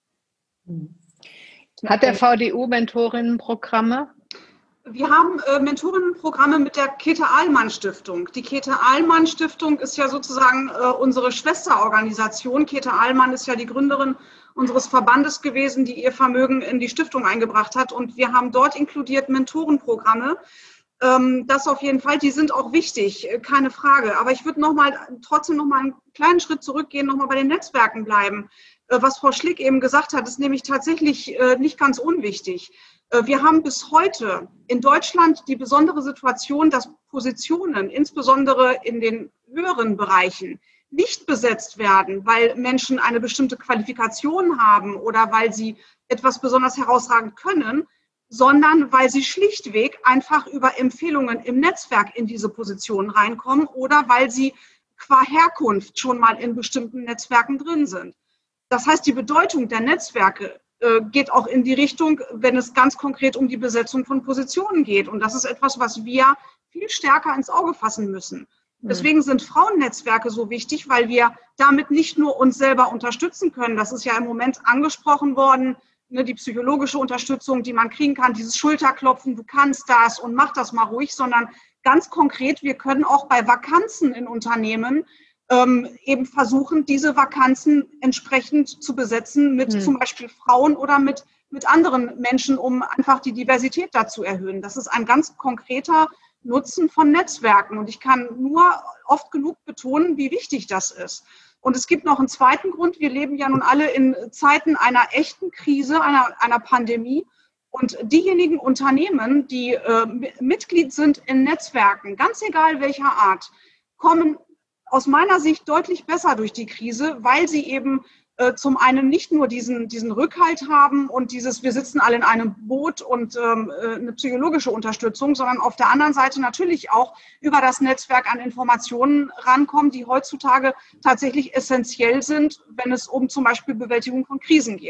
Hat der V D U Mentorinnenprogramme? Wir haben äh, Mentorinnenprogramme mit der Käthe-Ahlmann-Stiftung. Die Käthe-Ahlmann-Stiftung ist ja sozusagen äh, unsere Schwesterorganisation. Käthe Ahlmann ist ja die Gründerin unseres Verbandes gewesen, die ihr Vermögen in die Stiftung eingebracht hat. Und wir haben dort inkludiert Mentorenprogramme. Ähm, das auf jeden Fall, die sind auch wichtig, keine Frage. Aber ich würde noch mal, trotzdem noch mal einen kleinen Schritt zurückgehen, noch mal bei den Netzwerken bleiben. Äh, was Frau Schlick eben gesagt hat, ist nämlich tatsächlich äh, nicht ganz unwichtig. Wir haben bis heute in Deutschland die besondere Situation, dass Positionen, insbesondere in den höheren Bereichen, nicht besetzt werden, weil Menschen eine bestimmte Qualifikation haben oder weil sie etwas besonders herausragend können, sondern weil sie schlichtweg einfach über Empfehlungen im Netzwerk in diese Positionen reinkommen oder weil sie qua Herkunft schon mal in bestimmten Netzwerken drin sind. Das heißt, die Bedeutung der Netzwerke geht auch in die Richtung, wenn es ganz konkret um die Besetzung von Positionen geht. Und das ist etwas, was wir viel stärker ins Auge fassen müssen. Deswegen sind Frauennetzwerke so wichtig, weil wir damit nicht nur uns selber unterstützen können. Das ist ja im Moment angesprochen worden, ne, die psychologische Unterstützung, die man kriegen kann, dieses Schulterklopfen, du kannst das und mach das mal ruhig, sondern ganz konkret, wir können auch bei Vakanzen in Unternehmen Ähm, eben versuchen, diese Vakanzen entsprechend zu besetzen mit hm. zum Beispiel Frauen oder mit, mit anderen Menschen, um einfach die Diversität da zu erhöhen. Das ist ein ganz konkreter Nutzen von Netzwerken. Und ich kann nur oft genug betonen, wie wichtig das ist. Und es gibt noch einen zweiten Grund. Wir leben ja nun alle in Zeiten einer echten Krise, einer, einer Pandemie. Und diejenigen Unternehmen, die äh, Mitglied sind in Netzwerken, ganz egal welcher Art, kommen aus meiner Sicht deutlich besser durch die Krise, weil sie eben äh, zum einen nicht nur diesen, diesen Rückhalt haben und dieses, wir sitzen alle in einem Boot und ähm, äh, eine psychologische Unterstützung, sondern auf der anderen Seite natürlich auch über das Netzwerk an Informationen rankommen, die heutzutage tatsächlich essentiell sind, wenn es um zum Beispiel Bewältigung von Krisen geht.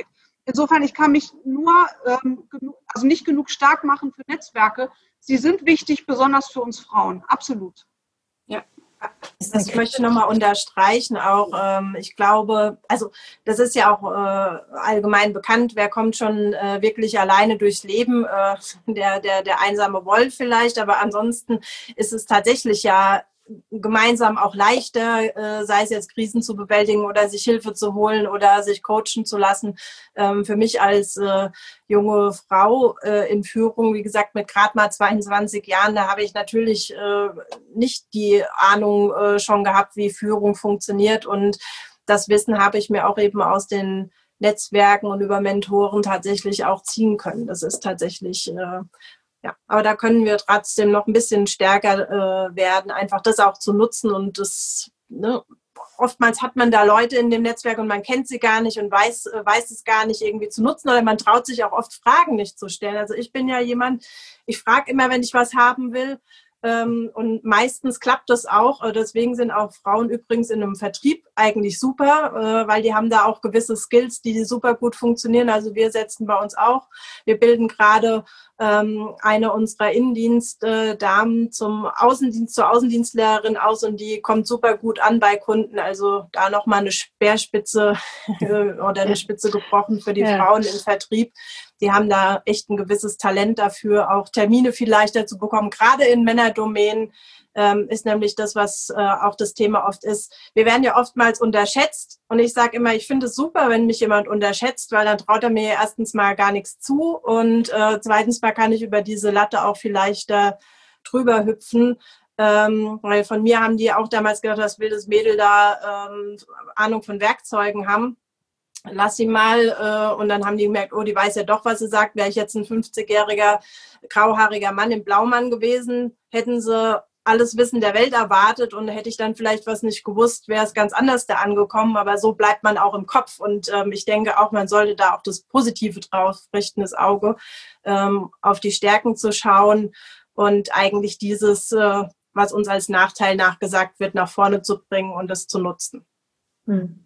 insofern, ich kann mich nur, ähm, genug, also nicht genug stark machen für Netzwerke. Sie sind wichtig, besonders für uns Frauen, absolut. Ja. Das ich möchte nochmal unterstreichen, auch ähm, ich glaube, also das ist ja auch äh, allgemein bekannt, wer kommt schon äh, wirklich alleine durchs Leben, äh, der, der, der einsame Wolf vielleicht, aber ansonsten ist es tatsächlich ja gemeinsam auch leichter, äh, sei es jetzt Krisen zu bewältigen oder sich Hilfe zu holen oder sich coachen zu lassen. Ähm, für mich als äh, junge Frau äh, in Führung, wie gesagt, mit gerade mal zweiundzwanzig Jahren, da habe ich natürlich äh, nicht die Ahnung äh, schon gehabt, wie Führung funktioniert. Und das Wissen habe ich mir auch eben aus den Netzwerken und über Mentoren tatsächlich auch ziehen können. Das ist tatsächlich... Äh, Ja, aber da können wir trotzdem noch ein bisschen stärker äh, werden, einfach das auch zu nutzen und das, ne, oftmals hat man da Leute in dem Netzwerk und man kennt sie gar nicht und weiß, äh, weiß es gar nicht irgendwie zu nutzen oder man traut sich auch oft Fragen nicht zu stellen. Also ich bin ja jemand, ich frage immer, wenn ich was haben will, ähm, und meistens klappt das auch. Deswegen sind auch Frauen übrigens in einem Vertrieb eigentlich super, äh, weil die haben da auch gewisse Skills, die super gut funktionieren. Also wir setzen bei uns auch, wir bilden gerade ähm, eine unserer Innendienstdamen zum Außendienst, zur Außendienstlehrerin aus und die kommt super gut an bei Kunden. Also da nochmal eine Speerspitze oder eine Spitze gebrochen für die ja. Frauen im Vertrieb. Die haben da echt ein gewisses Talent dafür, auch Termine viel leichter zu bekommen. Gerade in Männerdomänen ähm, ist nämlich das, was äh, auch das Thema oft ist. Wir werden ja oftmals unterschätzt und ich sage immer, ich finde es super, wenn mich jemand unterschätzt, weil dann traut er mir erstens mal gar nichts zu und äh, zweitens mal kann ich über diese Latte auch viel leichter drüber hüpfen. Ähm, weil von mir haben die auch damals gedacht, dass wildes Mädel da ähm, Ahnung von Werkzeugen haben. Lass sie mal. Äh, und dann haben die gemerkt, oh, die weiß ja doch, was sie sagt. Wäre ich jetzt ein fünfzigjähriger, grauhaariger Mann im Blaumann gewesen, hätten sie alles Wissen der Welt erwartet und hätte ich dann vielleicht was nicht gewusst, wäre es ganz anders da angekommen. Aber so bleibt man auch im Kopf. Und ähm, ich denke auch, man sollte da auch das Positive drauf richten, das Auge, ähm, auf die Stärken zu schauen und eigentlich dieses, äh, was uns als Nachteil nachgesagt wird, nach vorne zu bringen und das zu nutzen. Hm.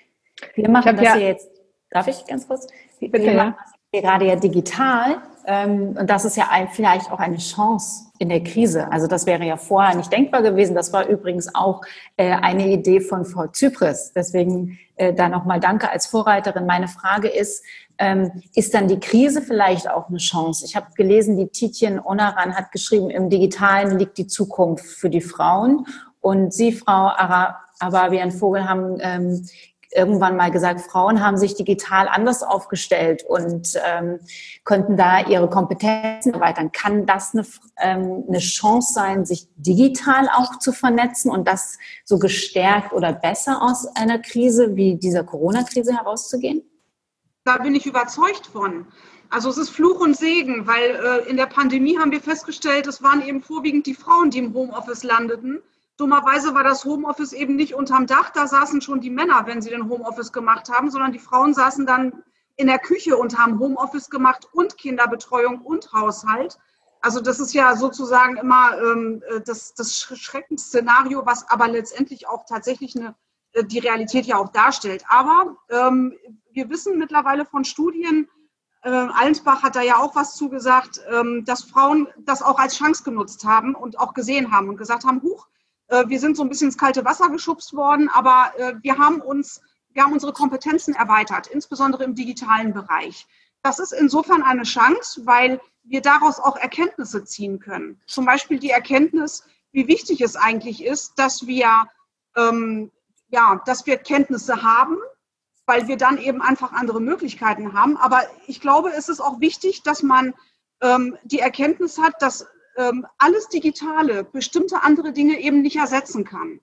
Wir machen das ja jetzt, darf ich ganz kurz? Wir, Bitte, wir machen das hier gerade ja digital ähm, und das ist ja ein, vielleicht auch eine Chance in der Krise. Also das wäre ja vorher nicht denkbar gewesen. Das war übrigens auch äh, eine Idee von Frau Zypris. Deswegen äh, da nochmal danke als Vorreiterin. Meine Frage ist, ähm, ist dann die Krise vielleicht auch eine Chance? Ich habe gelesen, die Tietjen Onaran hat geschrieben, im Digitalen liegt die Zukunft für die Frauen. Und Sie, Frau Ababian-Vogel, haben ähm, irgendwann mal gesagt, Frauen haben sich digital anders aufgestellt und ähm, konnten da ihre Kompetenzen erweitern. Kann das eine, ähm, eine Chance sein, sich digital auch zu vernetzen und das so gestärkt oder besser aus einer Krise wie dieser Corona-Krise herauszugehen? Da bin ich überzeugt von. Also es ist Fluch und Segen, weil äh, in der Pandemie haben wir festgestellt, es waren eben vorwiegend die Frauen, die im Homeoffice landeten. Dummerweise war das Homeoffice eben nicht unterm Dach, da saßen schon die Männer, wenn sie den Homeoffice gemacht haben, sondern die Frauen saßen dann in der Küche und haben Homeoffice gemacht und Kinderbetreuung und Haushalt. Also das ist ja sozusagen immer ähm, das, das Schreckensszenario, was aber letztendlich auch tatsächlich eine, die Realität ja auch darstellt. Aber ähm, wir wissen mittlerweile von Studien, äh, Allensbach hat da ja auch was zugesagt, ähm, dass Frauen das auch als Chance genutzt haben und auch gesehen haben und gesagt haben, huch, wir sind so ein bisschen ins kalte Wasser geschubst worden, aber wir haben uns, wir haben unsere Kompetenzen erweitert, insbesondere im digitalen Bereich. Das ist insofern eine Chance, weil wir daraus auch Erkenntnisse ziehen können. Zum Beispiel die Erkenntnis, wie wichtig es eigentlich ist, dass wir, ähm, ja, dass wir Kenntnisse haben, weil wir dann eben einfach andere Möglichkeiten haben. Aber ich glaube, es ist auch wichtig, dass man ähm, die Erkenntnis hat, dass alles Digitale bestimmte andere Dinge eben nicht ersetzen kann.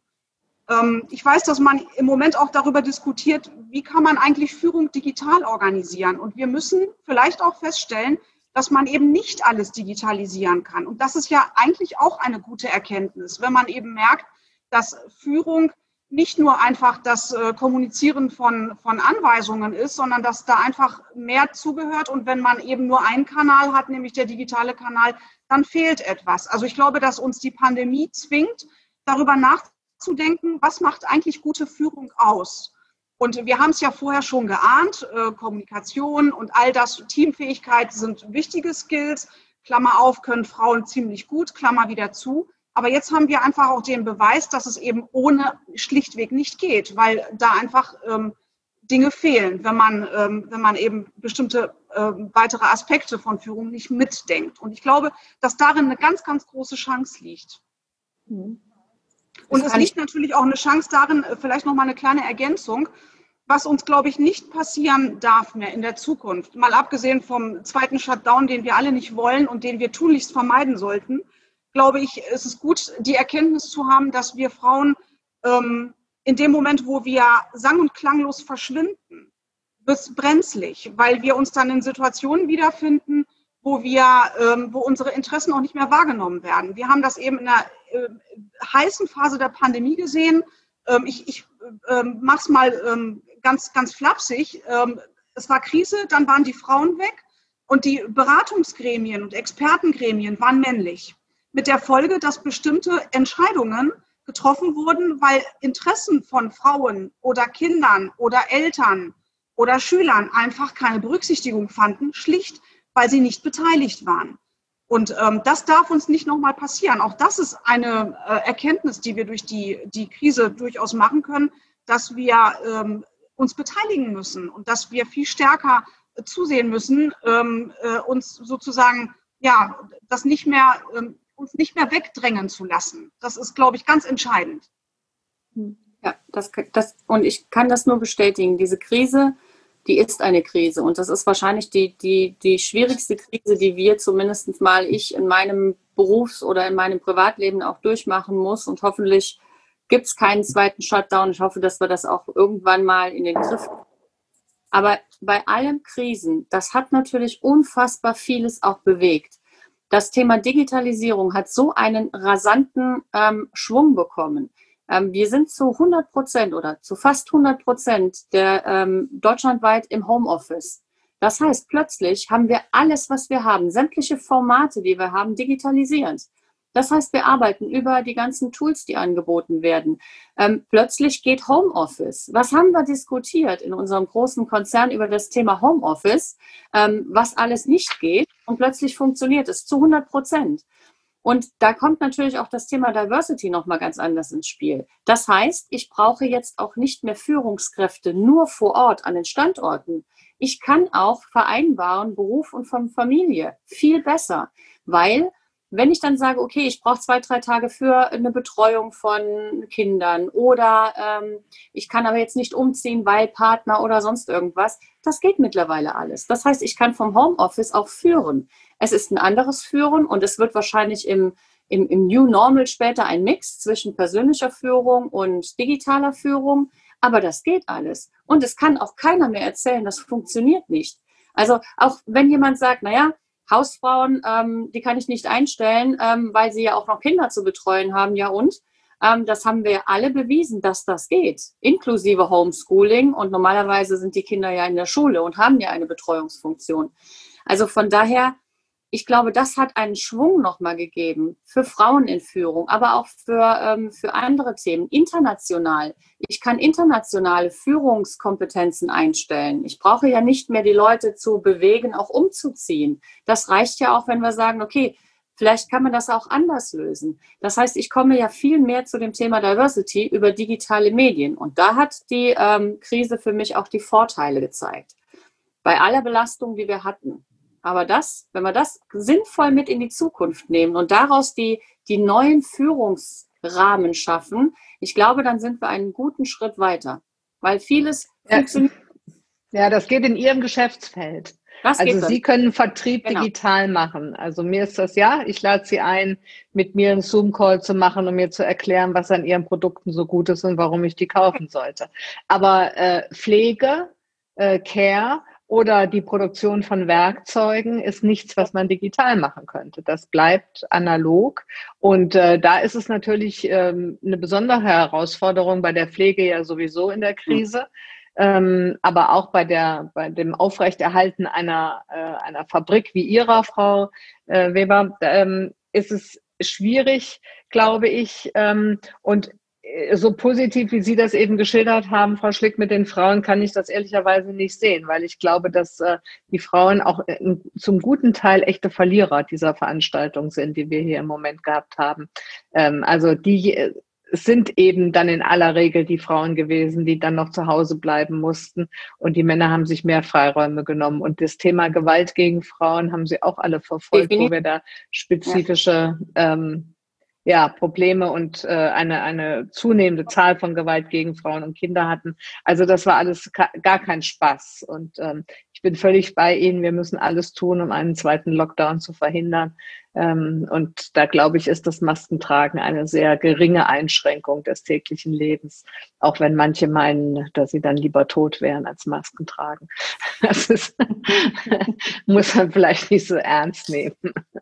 Ich weiß, dass man im Moment auch darüber diskutiert, wie kann man eigentlich Führung digital organisieren. Und wir müssen vielleicht auch feststellen, dass man eben nicht alles digitalisieren kann. Und das ist ja eigentlich auch eine gute Erkenntnis, wenn man eben merkt, dass Führung nicht nur einfach das äh, Kommunizieren von, von Anweisungen ist, sondern dass da einfach mehr zugehört. Und wenn man eben nur einen Kanal hat, nämlich der digitale Kanal, dann fehlt etwas. Also ich glaube, dass uns die Pandemie zwingt, darüber nachzudenken, was macht eigentlich gute Führung aus? Und wir haben es ja vorher schon geahnt, äh, Kommunikation und all das, Teamfähigkeit sind wichtige Skills. Klammer auf, können Frauen ziemlich gut, Klammer wieder zu. Aber jetzt haben wir einfach auch den Beweis, dass es eben ohne schlichtweg nicht geht, weil da einfach ähm, Dinge fehlen, wenn man, ähm, wenn man eben bestimmte ähm, weitere Aspekte von Führung nicht mitdenkt. Und ich glaube, dass darin eine ganz, ganz große Chance liegt. Mhm. Und es liegt natürlich auch eine Chance darin, vielleicht noch mal eine kleine Ergänzung, was uns, glaube ich, nicht passieren darf mehr in der Zukunft. Mal abgesehen vom zweiten Shutdown, den wir alle nicht wollen und den wir tunlichst vermeiden sollten, glaube ich, ist es gut, die Erkenntnis zu haben, dass wir Frauen ähm, in dem Moment, wo wir sang- und klanglos verschwinden, wird es brenzlig, weil wir uns dann in Situationen wiederfinden, wo wir, ähm, wo unsere Interessen auch nicht mehr wahrgenommen werden. Wir haben das eben in der äh, heißen Phase der Pandemie gesehen. Ähm, ich ich ähm, mache es mal ähm, ganz, ganz flapsig. Ähm, es war Krise, dann waren die Frauen weg und die Beratungsgremien und Expertengremien waren männlich. Mit der Folge, dass bestimmte Entscheidungen getroffen wurden, weil Interessen von Frauen oder Kindern oder Eltern oder Schülern einfach keine Berücksichtigung fanden, schlicht weil sie nicht beteiligt waren. Und ähm, das darf uns nicht nochmal passieren. Auch das ist eine äh, Erkenntnis, die wir durch die, die Krise durchaus machen können, dass wir ähm, uns beteiligen müssen und dass wir viel stärker äh, zusehen müssen, ähm, äh, uns sozusagen, ja, das nicht mehr, ähm, uns nicht mehr wegdrängen zu lassen. Das ist, glaube ich, ganz entscheidend. Ja, das, das, und ich kann das nur bestätigen. Diese Krise, die ist eine Krise und das ist wahrscheinlich die, die, die schwierigste Krise, die wir zumindest mal ich in meinem Berufs- oder in meinem Privatleben auch durchmachen muss und hoffentlich gibt es keinen zweiten Shutdown. Ich hoffe, dass wir das auch irgendwann mal in den Griff kriegen. Aber bei allen Krisen, das hat natürlich unfassbar vieles auch bewegt. Das Thema Digitalisierung hat so einen rasanten ähm, Schwung bekommen. Wir sind zu hundert Prozent oder zu fast hundert Prozent der ähm, deutschlandweit im Homeoffice. Das heißt, plötzlich haben wir alles, was wir haben, sämtliche Formate, die wir haben, digitalisiert. Das heißt, wir arbeiten über die ganzen Tools, die angeboten werden. Ähm, plötzlich geht Homeoffice. Was haben wir diskutiert in unserem großen Konzern über das Thema Homeoffice, ähm, was alles nicht geht? Und plötzlich funktioniert es zu hundert Prozent. Und da kommt natürlich auch das Thema Diversity nochmal ganz anders ins Spiel. Das heißt, ich brauche jetzt auch nicht mehr Führungskräfte nur vor Ort an den Standorten. Ich kann auch vereinbaren, Beruf und Familie viel besser, weil wenn ich dann sage, okay, ich brauche zwei, drei Tage für eine Betreuung von Kindern oder ähm, ich kann aber jetzt nicht umziehen, weil Partner oder sonst irgendwas, das geht mittlerweile alles. Das heißt, ich kann vom Homeoffice auch führen. Es ist ein anderes Führen und es wird wahrscheinlich im, im, im New Normal später ein Mix zwischen persönlicher Führung und digitaler Führung, aber das geht alles. Und es kann auch keiner mehr erzählen, das funktioniert nicht. Also auch wenn jemand sagt, naja, Hausfrauen, ähm, die kann ich nicht einstellen, ähm, weil sie ja auch noch Kinder zu betreuen haben. Ja und? Ähm, das haben wir alle bewiesen, dass das geht, inklusive Homeschooling. Und normalerweise sind die Kinder ja in der Schule und haben ja eine Betreuungsfunktion. Also von daher, ich glaube, das hat einen Schwung nochmal gegeben für Frauen in Führung, aber auch für, ähm, für andere Themen, international. Ich kann internationale Führungskompetenzen einstellen. Ich brauche ja nicht mehr die Leute zu bewegen, auch umzuziehen. Das reicht ja auch, wenn wir sagen, okay, vielleicht kann man das auch anders lösen. Das heißt, ich komme ja viel mehr zu dem Thema Diversity über digitale Medien. Und da hat die ähm, Krise für mich auch die Vorteile gezeigt. Bei aller Belastung, die wir hatten. Aber das, wenn wir das sinnvoll mit in die Zukunft nehmen und daraus die, die neuen Führungsrahmen schaffen, ich glaube, dann sind wir einen guten Schritt weiter. Weil vieles ja. funktioniert. Ja, das geht in Ihrem Geschäftsfeld. Das also geht Sie können Vertrieb genau. digital machen. Also mir ist das, ja, ich lade Sie ein, mit mir einen Zoom-Call zu machen, um mir zu erklären, was an Ihren Produkten so gut ist und warum ich die kaufen sollte. Aber äh, Pflege, äh, Care oder die Produktion von Werkzeugen ist nichts, was man digital machen könnte. Das bleibt analog. Und äh, da ist es natürlich ähm, eine besondere Herausforderung bei der Pflege ja sowieso in der Krise. Ähm, aber auch bei der, bei dem Aufrechterhalten einer, äh, einer Fabrik wie Ihrer, Frau äh, Weber, ähm, ist es schwierig, glaube ich. Ähm, und so positiv, wie Sie das eben geschildert haben, Frau Schlick, mit den Frauen, kann ich das ehrlicherweise nicht sehen, weil ich glaube, dass äh, die Frauen auch äh, zum guten Teil echte Verlierer dieser Veranstaltung sind, die wir hier im Moment gehabt haben. Ähm, also die äh, sind eben dann in aller Regel die Frauen gewesen, die dann noch zu Hause bleiben mussten, und die Männer haben sich mehr Freiräume genommen. Und das Thema Gewalt gegen Frauen haben Sie auch alle verfolgt, wo wir da spezifische ähm, ja, Probleme und äh, eine, eine zunehmende Zahl von Gewalt gegen Frauen und Kinder hatten. Also das war alles gar kein Spaß. Und ähm, ich bin völlig bei Ihnen. Wir müssen alles tun, um einen zweiten Lockdown zu verhindern. Ähm, und da, glaube ich, ist das Maskentragen eine sehr geringe Einschränkung des täglichen Lebens. Auch wenn manche meinen, dass sie dann lieber tot wären als Masken tragen. Das ist, muss man vielleicht nicht so ernst nehmen.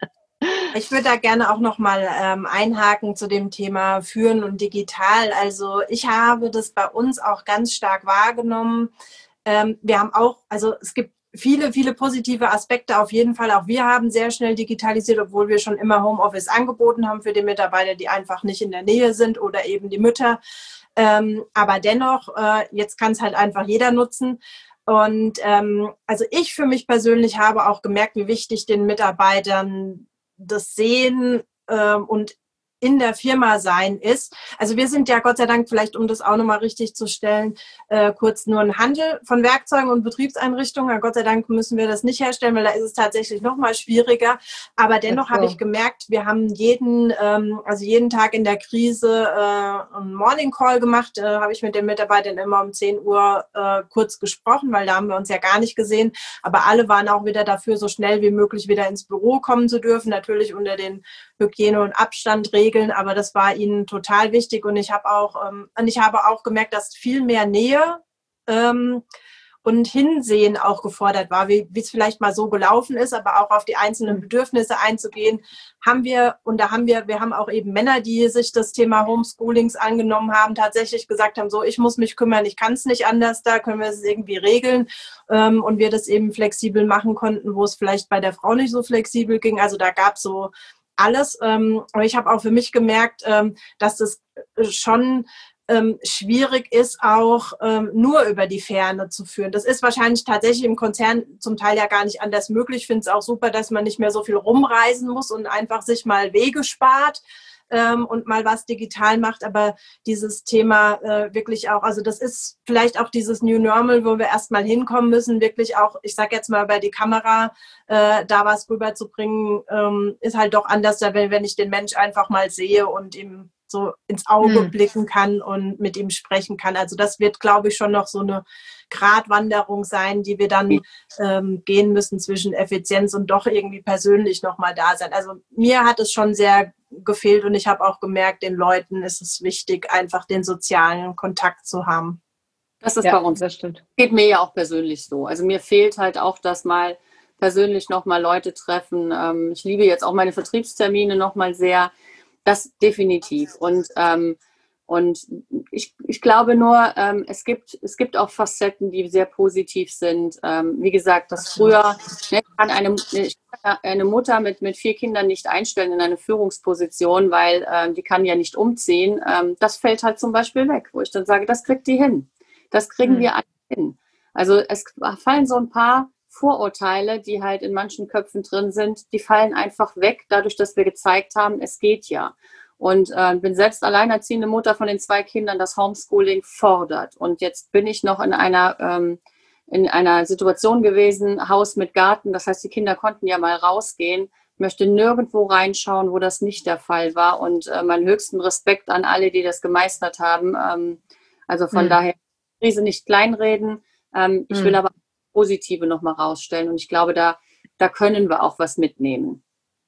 Ich würde da gerne auch noch mal ähm, einhaken zu dem Thema Führen und digital. Also ich habe das bei uns auch ganz stark wahrgenommen. Ähm, wir haben auch, also es gibt viele, viele positive Aspekte auf jeden Fall. Auch wir haben sehr schnell digitalisiert, obwohl wir schon immer Homeoffice angeboten haben für die Mitarbeiter, die einfach nicht in der Nähe sind oder eben die Mütter. Ähm, aber dennoch, äh, jetzt kann es halt einfach jeder nutzen. Und ähm, also ich für mich persönlich habe auch gemerkt, wie wichtig den Mitarbeitern das Sehen äh, und in der Firma sein ist. Also wir sind ja Gott sei Dank, vielleicht um das auch nochmal richtig zu stellen, äh, kurz nur ein Handel von Werkzeugen und Betriebseinrichtungen. Aber Gott sei Dank müssen wir das nicht herstellen, weil da ist es tatsächlich nochmal schwieriger. Aber dennoch habe ich gemerkt, wir haben jeden, ähm, also jeden Tag in der Krise äh, einen Morning Call gemacht. Äh, habe ich mit den Mitarbeitern immer um zehn Uhr äh, kurz gesprochen, weil da haben wir uns ja gar nicht gesehen. Aber alle waren auch wieder dafür, so schnell wie möglich wieder ins Büro kommen zu dürfen. Natürlich unter den Hygiene- und Abstandregeln, aber das war ihnen total wichtig, und ich habe auch ähm, und ich habe auch gemerkt, dass viel mehr Nähe ähm, und Hinsehen auch gefordert war, wie es vielleicht mal so gelaufen ist, aber auch auf die einzelnen Bedürfnisse einzugehen, haben wir, und da haben wir, wir haben auch eben Männer, die sich das Thema Homeschoolings angenommen haben, tatsächlich gesagt haben, so, ich muss mich kümmern, ich kann es nicht anders, da können wir es irgendwie regeln, ähm, und wir das eben flexibel machen konnten, wo es vielleicht bei der Frau nicht so flexibel ging. Also da gab es so alles. Ähm, aber ich habe auch für mich gemerkt, ähm, dass das schon ähm, schwierig ist, auch ähm, nur über die Ferne zu führen. Das ist wahrscheinlich tatsächlich im Konzern zum Teil ja gar nicht anders möglich. Ich finde es auch super, dass man nicht mehr so viel rumreisen muss und einfach sich mal Wege spart ähm, und mal was digital macht. Aber dieses Thema äh, wirklich auch, also das ist vielleicht auch dieses New Normal, wo wir erstmal hinkommen müssen, wirklich auch, ich sage jetzt mal, bei die Kamera äh, da was rüberzubringen, ähm, ist halt doch anders, wenn, wenn ich den Mensch einfach mal sehe und ihm so ins Auge hm. blicken kann und mit ihm sprechen kann. Also das wird, glaube ich, schon noch so eine Gratwanderung sein, die wir dann ähm, gehen müssen zwischen Effizienz und doch irgendwie persönlich nochmal da sein. Also mir hat es schon sehr gefehlt, und ich habe auch gemerkt, den Leuten ist es wichtig, einfach den sozialen Kontakt zu haben. Das ist ja, bei uns. Das stimmt. Geht mir ja auch persönlich so. Also mir fehlt halt auch das mal persönlich nochmal Leute treffen. Ähm, ich liebe jetzt auch meine Vertriebstermine nochmal sehr. Das definitiv. Und, ähm, und ich, ich glaube nur, ähm, es gibt, es gibt auch Facetten, die sehr positiv sind. Ähm, wie gesagt, das früher, ne, kann eine, eine Mutter mit, mit vier Kindern nicht einstellen in eine Führungsposition, weil ähm, die kann ja nicht umziehen. Ähm, das fällt halt zum Beispiel weg, wo ich dann sage, das kriegt die hin. Das kriegen mhm. wir alle hin. Also es fallen so ein paar Vorurteile, die halt in manchen Köpfen drin sind, die fallen einfach weg, dadurch, dass wir gezeigt haben, es geht ja. Und äh, bin selbst alleinerziehende Mutter von den zwei Kindern, das Homeschooling fordert. Und jetzt bin ich noch in einer, ähm, in einer Situation gewesen, Haus mit Garten, das heißt, die Kinder konnten ja mal rausgehen, möchte nirgendwo reinschauen, wo das nicht der Fall war. Und äh, meinen höchsten Respekt an alle, die das gemeistert haben. Ähm, also von mhm. daher, Krise nicht kleinreden. Ähm, ich mhm. will aber Positive nochmal rausstellen. Und ich glaube, da, da können wir auch was mitnehmen.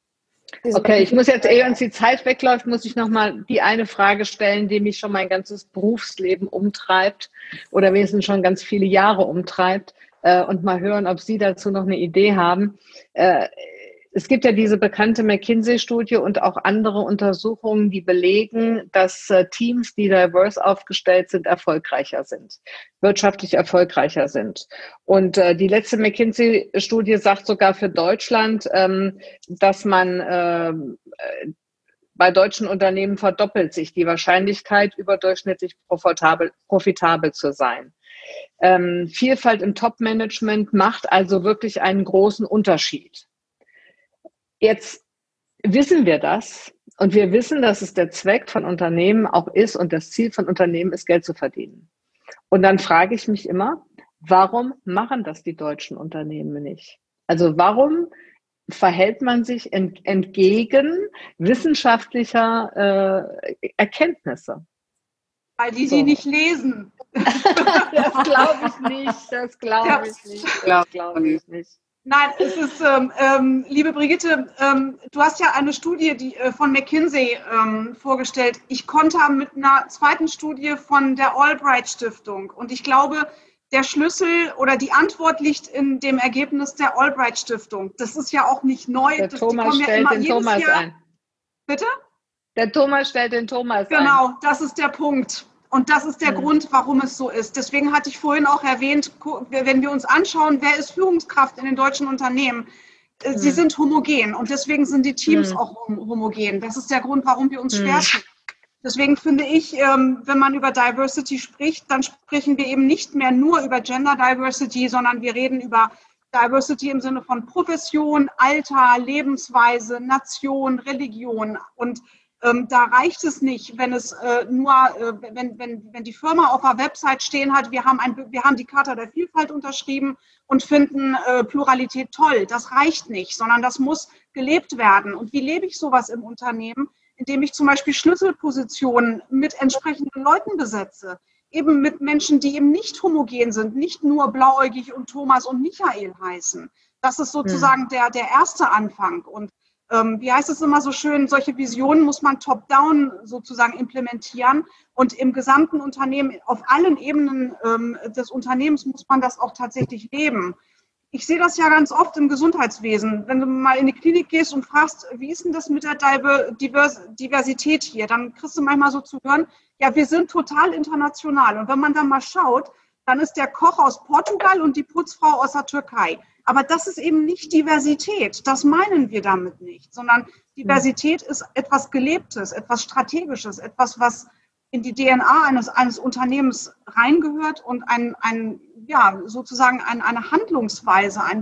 Okay, ich muss jetzt, ehe uns die Zeit wegläuft, muss ich nochmal die eine Frage stellen, die mich schon mein ganzes Berufsleben umtreibt oder wenigstens schon ganz viele Jahre umtreibt, äh, und mal hören, ob Sie dazu noch eine Idee haben. Äh, Es gibt ja diese bekannte McKinsey-Studie und auch andere Untersuchungen, die belegen, dass äh, Teams, die diverse aufgestellt sind, erfolgreicher sind, wirtschaftlich erfolgreicher sind. Und äh, die letzte McKinsey-Studie sagt sogar für Deutschland, ähm, dass man äh, bei deutschen Unternehmen verdoppelt sich die Wahrscheinlichkeit, überdurchschnittlich profitabel, profitabel zu sein. Ähm, Vielfalt im Top-Management macht also wirklich einen großen Unterschied. Jetzt wissen wir das und wir wissen, dass es der Zweck von Unternehmen auch ist und das Ziel von Unternehmen ist, Geld zu verdienen. Und dann frage ich mich immer, warum machen das die deutschen Unternehmen nicht? Also warum verhält man sich ent, entgegen wissenschaftlicher äh, Erkenntnisse? Weil die So. sie nicht lesen. Das glaube ich nicht, das glaube Ja. ich nicht, das glaube ich nicht. Nein, es ist, ähm, ähm, liebe Brigitte, ähm, du hast ja eine Studie die, äh, von McKinsey ähm, vorgestellt. Ich konnte mit einer zweiten Studie von der Albright Stiftung und ich glaube, der Schlüssel oder die Antwort liegt in dem Ergebnis der Albright Stiftung. Das ist ja auch nicht neu. Der das, Thomas ja stellt den Thomas Jahr. ein. Bitte? Der Thomas stellt den Thomas ein. Genau, das ist der Punkt. Und das ist der Mhm. Grund, warum es so ist. Deswegen hatte ich vorhin auch erwähnt, wenn wir uns anschauen, wer ist Führungskraft in den deutschen Unternehmen, mhm. sie sind homogen und deswegen sind die Teams mhm. auch homogen. Das ist der Grund, warum wir uns mhm. schwer tun. Deswegen finde ich, wenn man über Diversity spricht, dann sprechen wir eben nicht mehr nur über Gender Diversity, sondern wir reden über Diversity im Sinne von Profession, Alter, Lebensweise, Nation, Religion. Und ähm, da reicht es nicht, wenn es äh, nur, äh, wenn, wenn, wenn die Firma auf der Website stehen hat, wir haben, ein, wir haben die Charta der Vielfalt unterschrieben und finden äh, Pluralität toll. Das reicht nicht, sondern das muss gelebt werden. Und wie lebe ich sowas im Unternehmen? Indem ich zum Beispiel Schlüsselpositionen mit entsprechenden Leuten besetze. Eben mit Menschen, die eben nicht homogen sind, nicht nur blauäugig und Thomas und Michael heißen. Das ist sozusagen hm. der, der erste Anfang. Und ähm, wie heißt es immer so schön, solche Visionen muss man top-down sozusagen implementieren. Und im gesamten Unternehmen, auf allen Ebenen ähm, des Unternehmens muss man das auch tatsächlich leben. Ich sehe das ja ganz oft im Gesundheitswesen. Wenn du mal in die Klinik gehst und fragst, wie ist denn das mit der Diversität hier, dann kriegst du manchmal so zu hören, ja, wir sind total international. Und wenn man dann mal schaut, dann ist der Koch aus Portugal und die Putzfrau aus der Türkei. Aber das ist eben nicht Diversität. Das meinen wir damit nicht, sondern Diversität ist etwas Gelebtes, etwas Strategisches, etwas, was in die D N A eines, eines Unternehmens reingehört und ein, ein ja, sozusagen ein, eine Handlungsweise ein,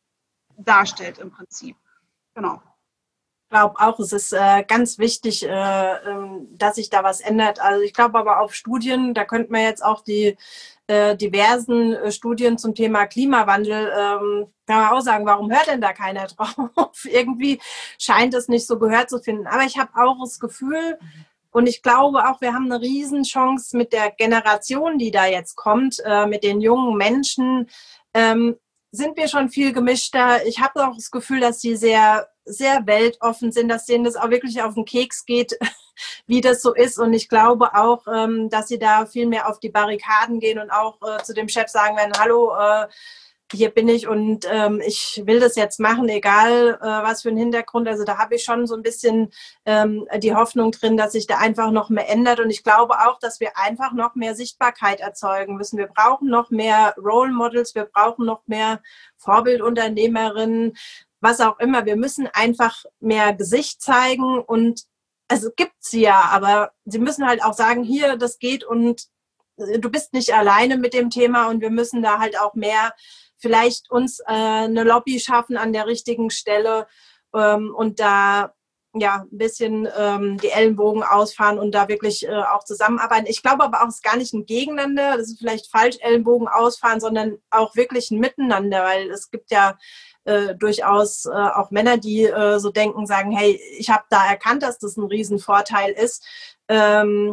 darstellt im Prinzip. Genau. Ich glaube auch, es ist äh, ganz wichtig, äh, dass sich da was ändert. Also ich glaube aber auf Studien, da könnte man jetzt auch die äh, diversen äh, Studien zum Thema Klimawandel, ähm, kann man auch sagen, warum hört denn da keiner drauf? Irgendwie scheint es nicht so Gehör zu finden. Aber ich habe auch das Gefühl, und ich glaube auch, wir haben eine Riesenchance mit der Generation, die da jetzt kommt, äh, mit den jungen Menschen, ähm, sind wir schon viel gemischter. Ich habe auch das Gefühl, dass sie sehr, sehr weltoffen sind, dass denen das auch wirklich auf den Keks geht, wie das so ist. Und ich glaube auch, ähm, dass sie da viel mehr auf die Barrikaden gehen und auch äh, zu dem Chef sagen werden, hallo, äh, hier bin ich und ähm, ich will das jetzt machen, egal äh, was für ein Hintergrund. Also da habe ich schon so ein bisschen ähm, die Hoffnung drin, dass sich da einfach noch mehr ändert. Und ich glaube auch, dass wir einfach noch mehr Sichtbarkeit erzeugen müssen. Wir brauchen noch mehr Role Models, wir brauchen noch mehr Vorbildunternehmerinnen, was auch immer. Wir müssen einfach mehr Gesicht zeigen und also gibt sie ja, aber sie müssen halt auch sagen, hier, das geht und du bist nicht alleine mit dem Thema und wir müssen da halt auch mehr vielleicht uns äh, eine Lobby schaffen an der richtigen Stelle ähm, und da ja ein bisschen ähm, die Ellenbogen ausfahren und da wirklich äh, auch zusammenarbeiten. Ich glaube aber auch, es ist gar nicht ein Gegeneinander, das ist vielleicht falsch, Ellenbogen ausfahren, sondern auch wirklich ein Miteinander, weil es gibt ja äh, durchaus äh, auch Männer, die äh, so denken, sagen, hey, ich habe da erkannt, dass das ein Riesenvorteil ist. Ähm,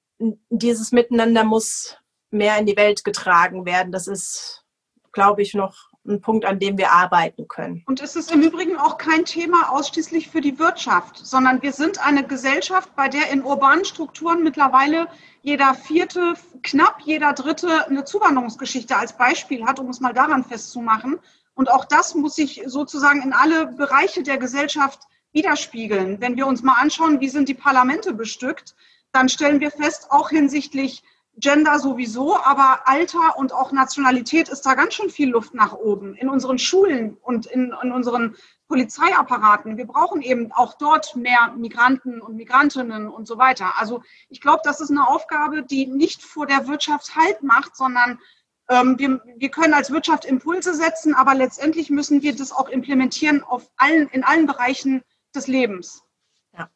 dieses Miteinander muss mehr in die Welt getragen werden. Das ist, glaube ich, noch ein Punkt, an dem wir arbeiten können. Und es ist im Übrigen auch kein Thema ausschließlich für die Wirtschaft, sondern wir sind eine Gesellschaft, bei der in urbanen Strukturen mittlerweile jeder Vierte, knapp jeder Dritte eine Zuwanderungsgeschichte als Beispiel hat, um es mal daran festzumachen. Und auch das muss sich sozusagen in alle Bereiche der Gesellschaft widerspiegeln. Wenn wir uns mal anschauen, wie sind die Parlamente bestückt, dann stellen wir fest, auch hinsichtlich Gender sowieso, aber Alter und auch Nationalität ist da ganz schön viel Luft nach oben in unseren Schulen und in, in unseren Polizeiapparaten. Wir brauchen eben auch dort mehr Migranten und Migrantinnen und so weiter. Also ich glaube, das ist eine Aufgabe, die nicht vor der Wirtschaft Halt macht, sondern ähm, wir, wir können als Wirtschaft Impulse setzen, aber letztendlich müssen wir das auch implementieren auf allen, in allen Bereichen des Lebens. Ja.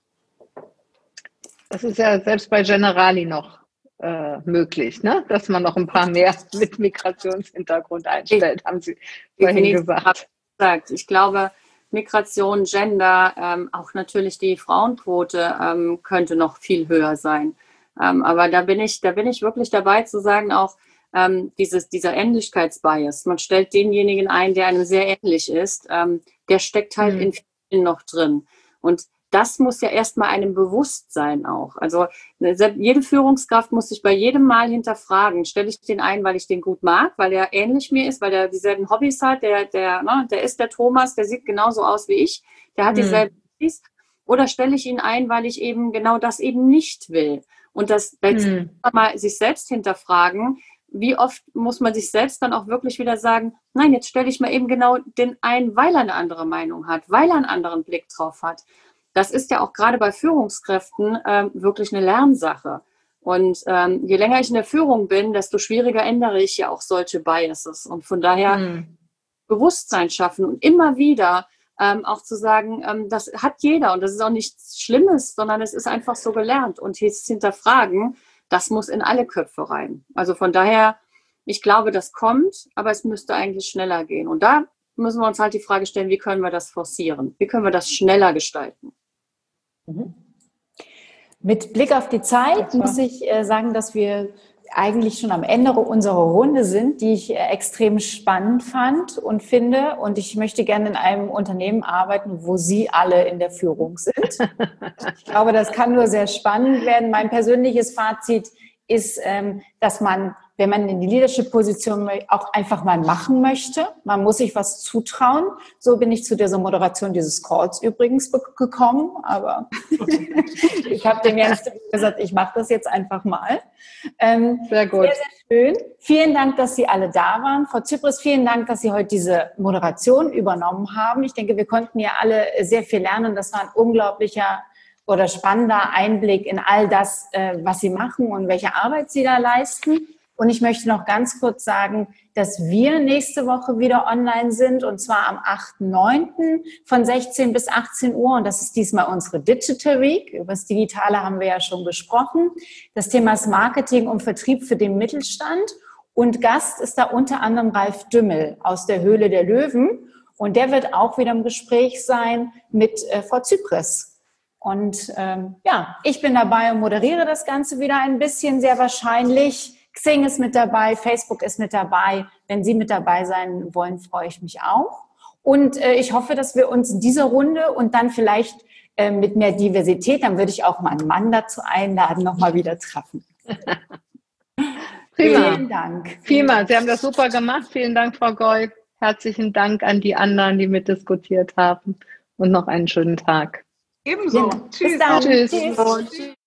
Das ist ja selbst bei Generali noch äh, möglich, ne? Dass man noch ein paar mehr mit Migrationshintergrund einstellt, haben Sie vorhin gesagt. Ich glaube, Migration, Gender, ähm, auch natürlich die Frauenquote ähm, könnte noch viel höher sein. Ähm, aber da bin ich, da bin ich wirklich dabei zu sagen, auch ähm, dieses, dieser Ähnlichkeitsbias. Man stellt denjenigen ein, der einem sehr ähnlich ist, ähm, der steckt halt mhm. in vielen noch drin. Und das muss ja erstmal einem bewusst sein auch. Also jede Führungskraft muss sich bei jedem Mal hinterfragen, stelle ich den ein, weil ich den gut mag, weil er ähnlich mir ist, weil er dieselben Hobbys hat, der, der, ne, der ist der Thomas, der sieht genauso aus wie ich, der hat dieselben hm. Hobbys, oder stelle ich ihn ein, weil ich eben genau das eben nicht will. Und das jetzt hm. mal sich selbst hinterfragen, wie oft muss man sich selbst dann auch wirklich wieder sagen, nein, jetzt stelle ich mal eben genau den ein, weil er eine andere Meinung hat, weil er einen anderen Blick drauf hat. Das ist ja auch gerade bei Führungskräften ähm, wirklich eine Lernsache. Und ähm, je länger ich in der Führung bin, desto schwieriger ändere ich ja auch solche Biases. Und von daher hm. Bewusstsein schaffen und immer wieder ähm, auch zu sagen, ähm, das hat jeder und das ist auch nichts Schlimmes, sondern es ist einfach so gelernt. Und jetzt hinterfragen, das muss in alle Köpfe rein. Also von daher, ich glaube, das kommt, aber es müsste eigentlich schneller gehen. Und da müssen wir uns halt die Frage stellen, wie können wir das forcieren? Wie können wir das schneller gestalten? Mhm. Mit Blick auf die Zeit muss ich äh, sagen, dass wir eigentlich schon am Ende unserer Runde sind, die ich äh, extrem spannend fand und finde. Und ich möchte gerne in einem Unternehmen arbeiten, wo Sie alle in der Führung sind. Ich glaube, das kann nur sehr spannend werden. Mein persönliches Fazit ist, ähm, dass man, wenn man in die Leadership-Position auch einfach mal machen möchte, man muss sich was zutrauen. So bin ich zu dieser Moderation dieses Calls übrigens gekommen, aber ich habe dem Jens gesagt, ich mache das jetzt einfach mal. Ähm, sehr gut. Sehr, sehr schön. Vielen Dank, dass Sie alle da waren. Frau Zypris, vielen Dank, dass Sie heute diese Moderation übernommen haben. Ich denke, wir konnten ja alle sehr viel lernen. Das war ein unglaublicher oder spannender Einblick in all das, was Sie machen und welche Arbeit Sie da leisten. Und ich möchte noch ganz kurz sagen, dass wir nächste Woche wieder online sind, und zwar am achten neunten von sechzehn bis achtzehn Uhr. Und das ist diesmal unsere Digital Week. Über das Digitale haben wir ja schon gesprochen. Das Thema ist Marketing und Vertrieb für den Mittelstand. Und Gast ist da unter anderem Ralf Dümmel aus der Höhle der Löwen. Und der wird auch wieder im Gespräch sein mit äh, Frau Zypris. Und ähm, ja, ich bin dabei und moderiere das Ganze wieder ein bisschen, sehr wahrscheinlich. Xing ist mit dabei, Facebook ist mit dabei. Wenn Sie mit dabei sein wollen, freue ich mich auch. Und äh, ich hoffe, dass wir uns in dieser Runde und dann vielleicht äh, mit mehr Diversität, dann würde ich auch mal einen Mann dazu einladen, nochmal wieder treffen. Prima. Vielen Dank. Prima, Sie haben das super gemacht. Vielen Dank, Frau Goy. Herzlichen Dank an die anderen, die mitdiskutiert haben. Und noch einen schönen Tag. Ebenso. Ja. Tschüss. Bis dann. Tschüss. Tschüss.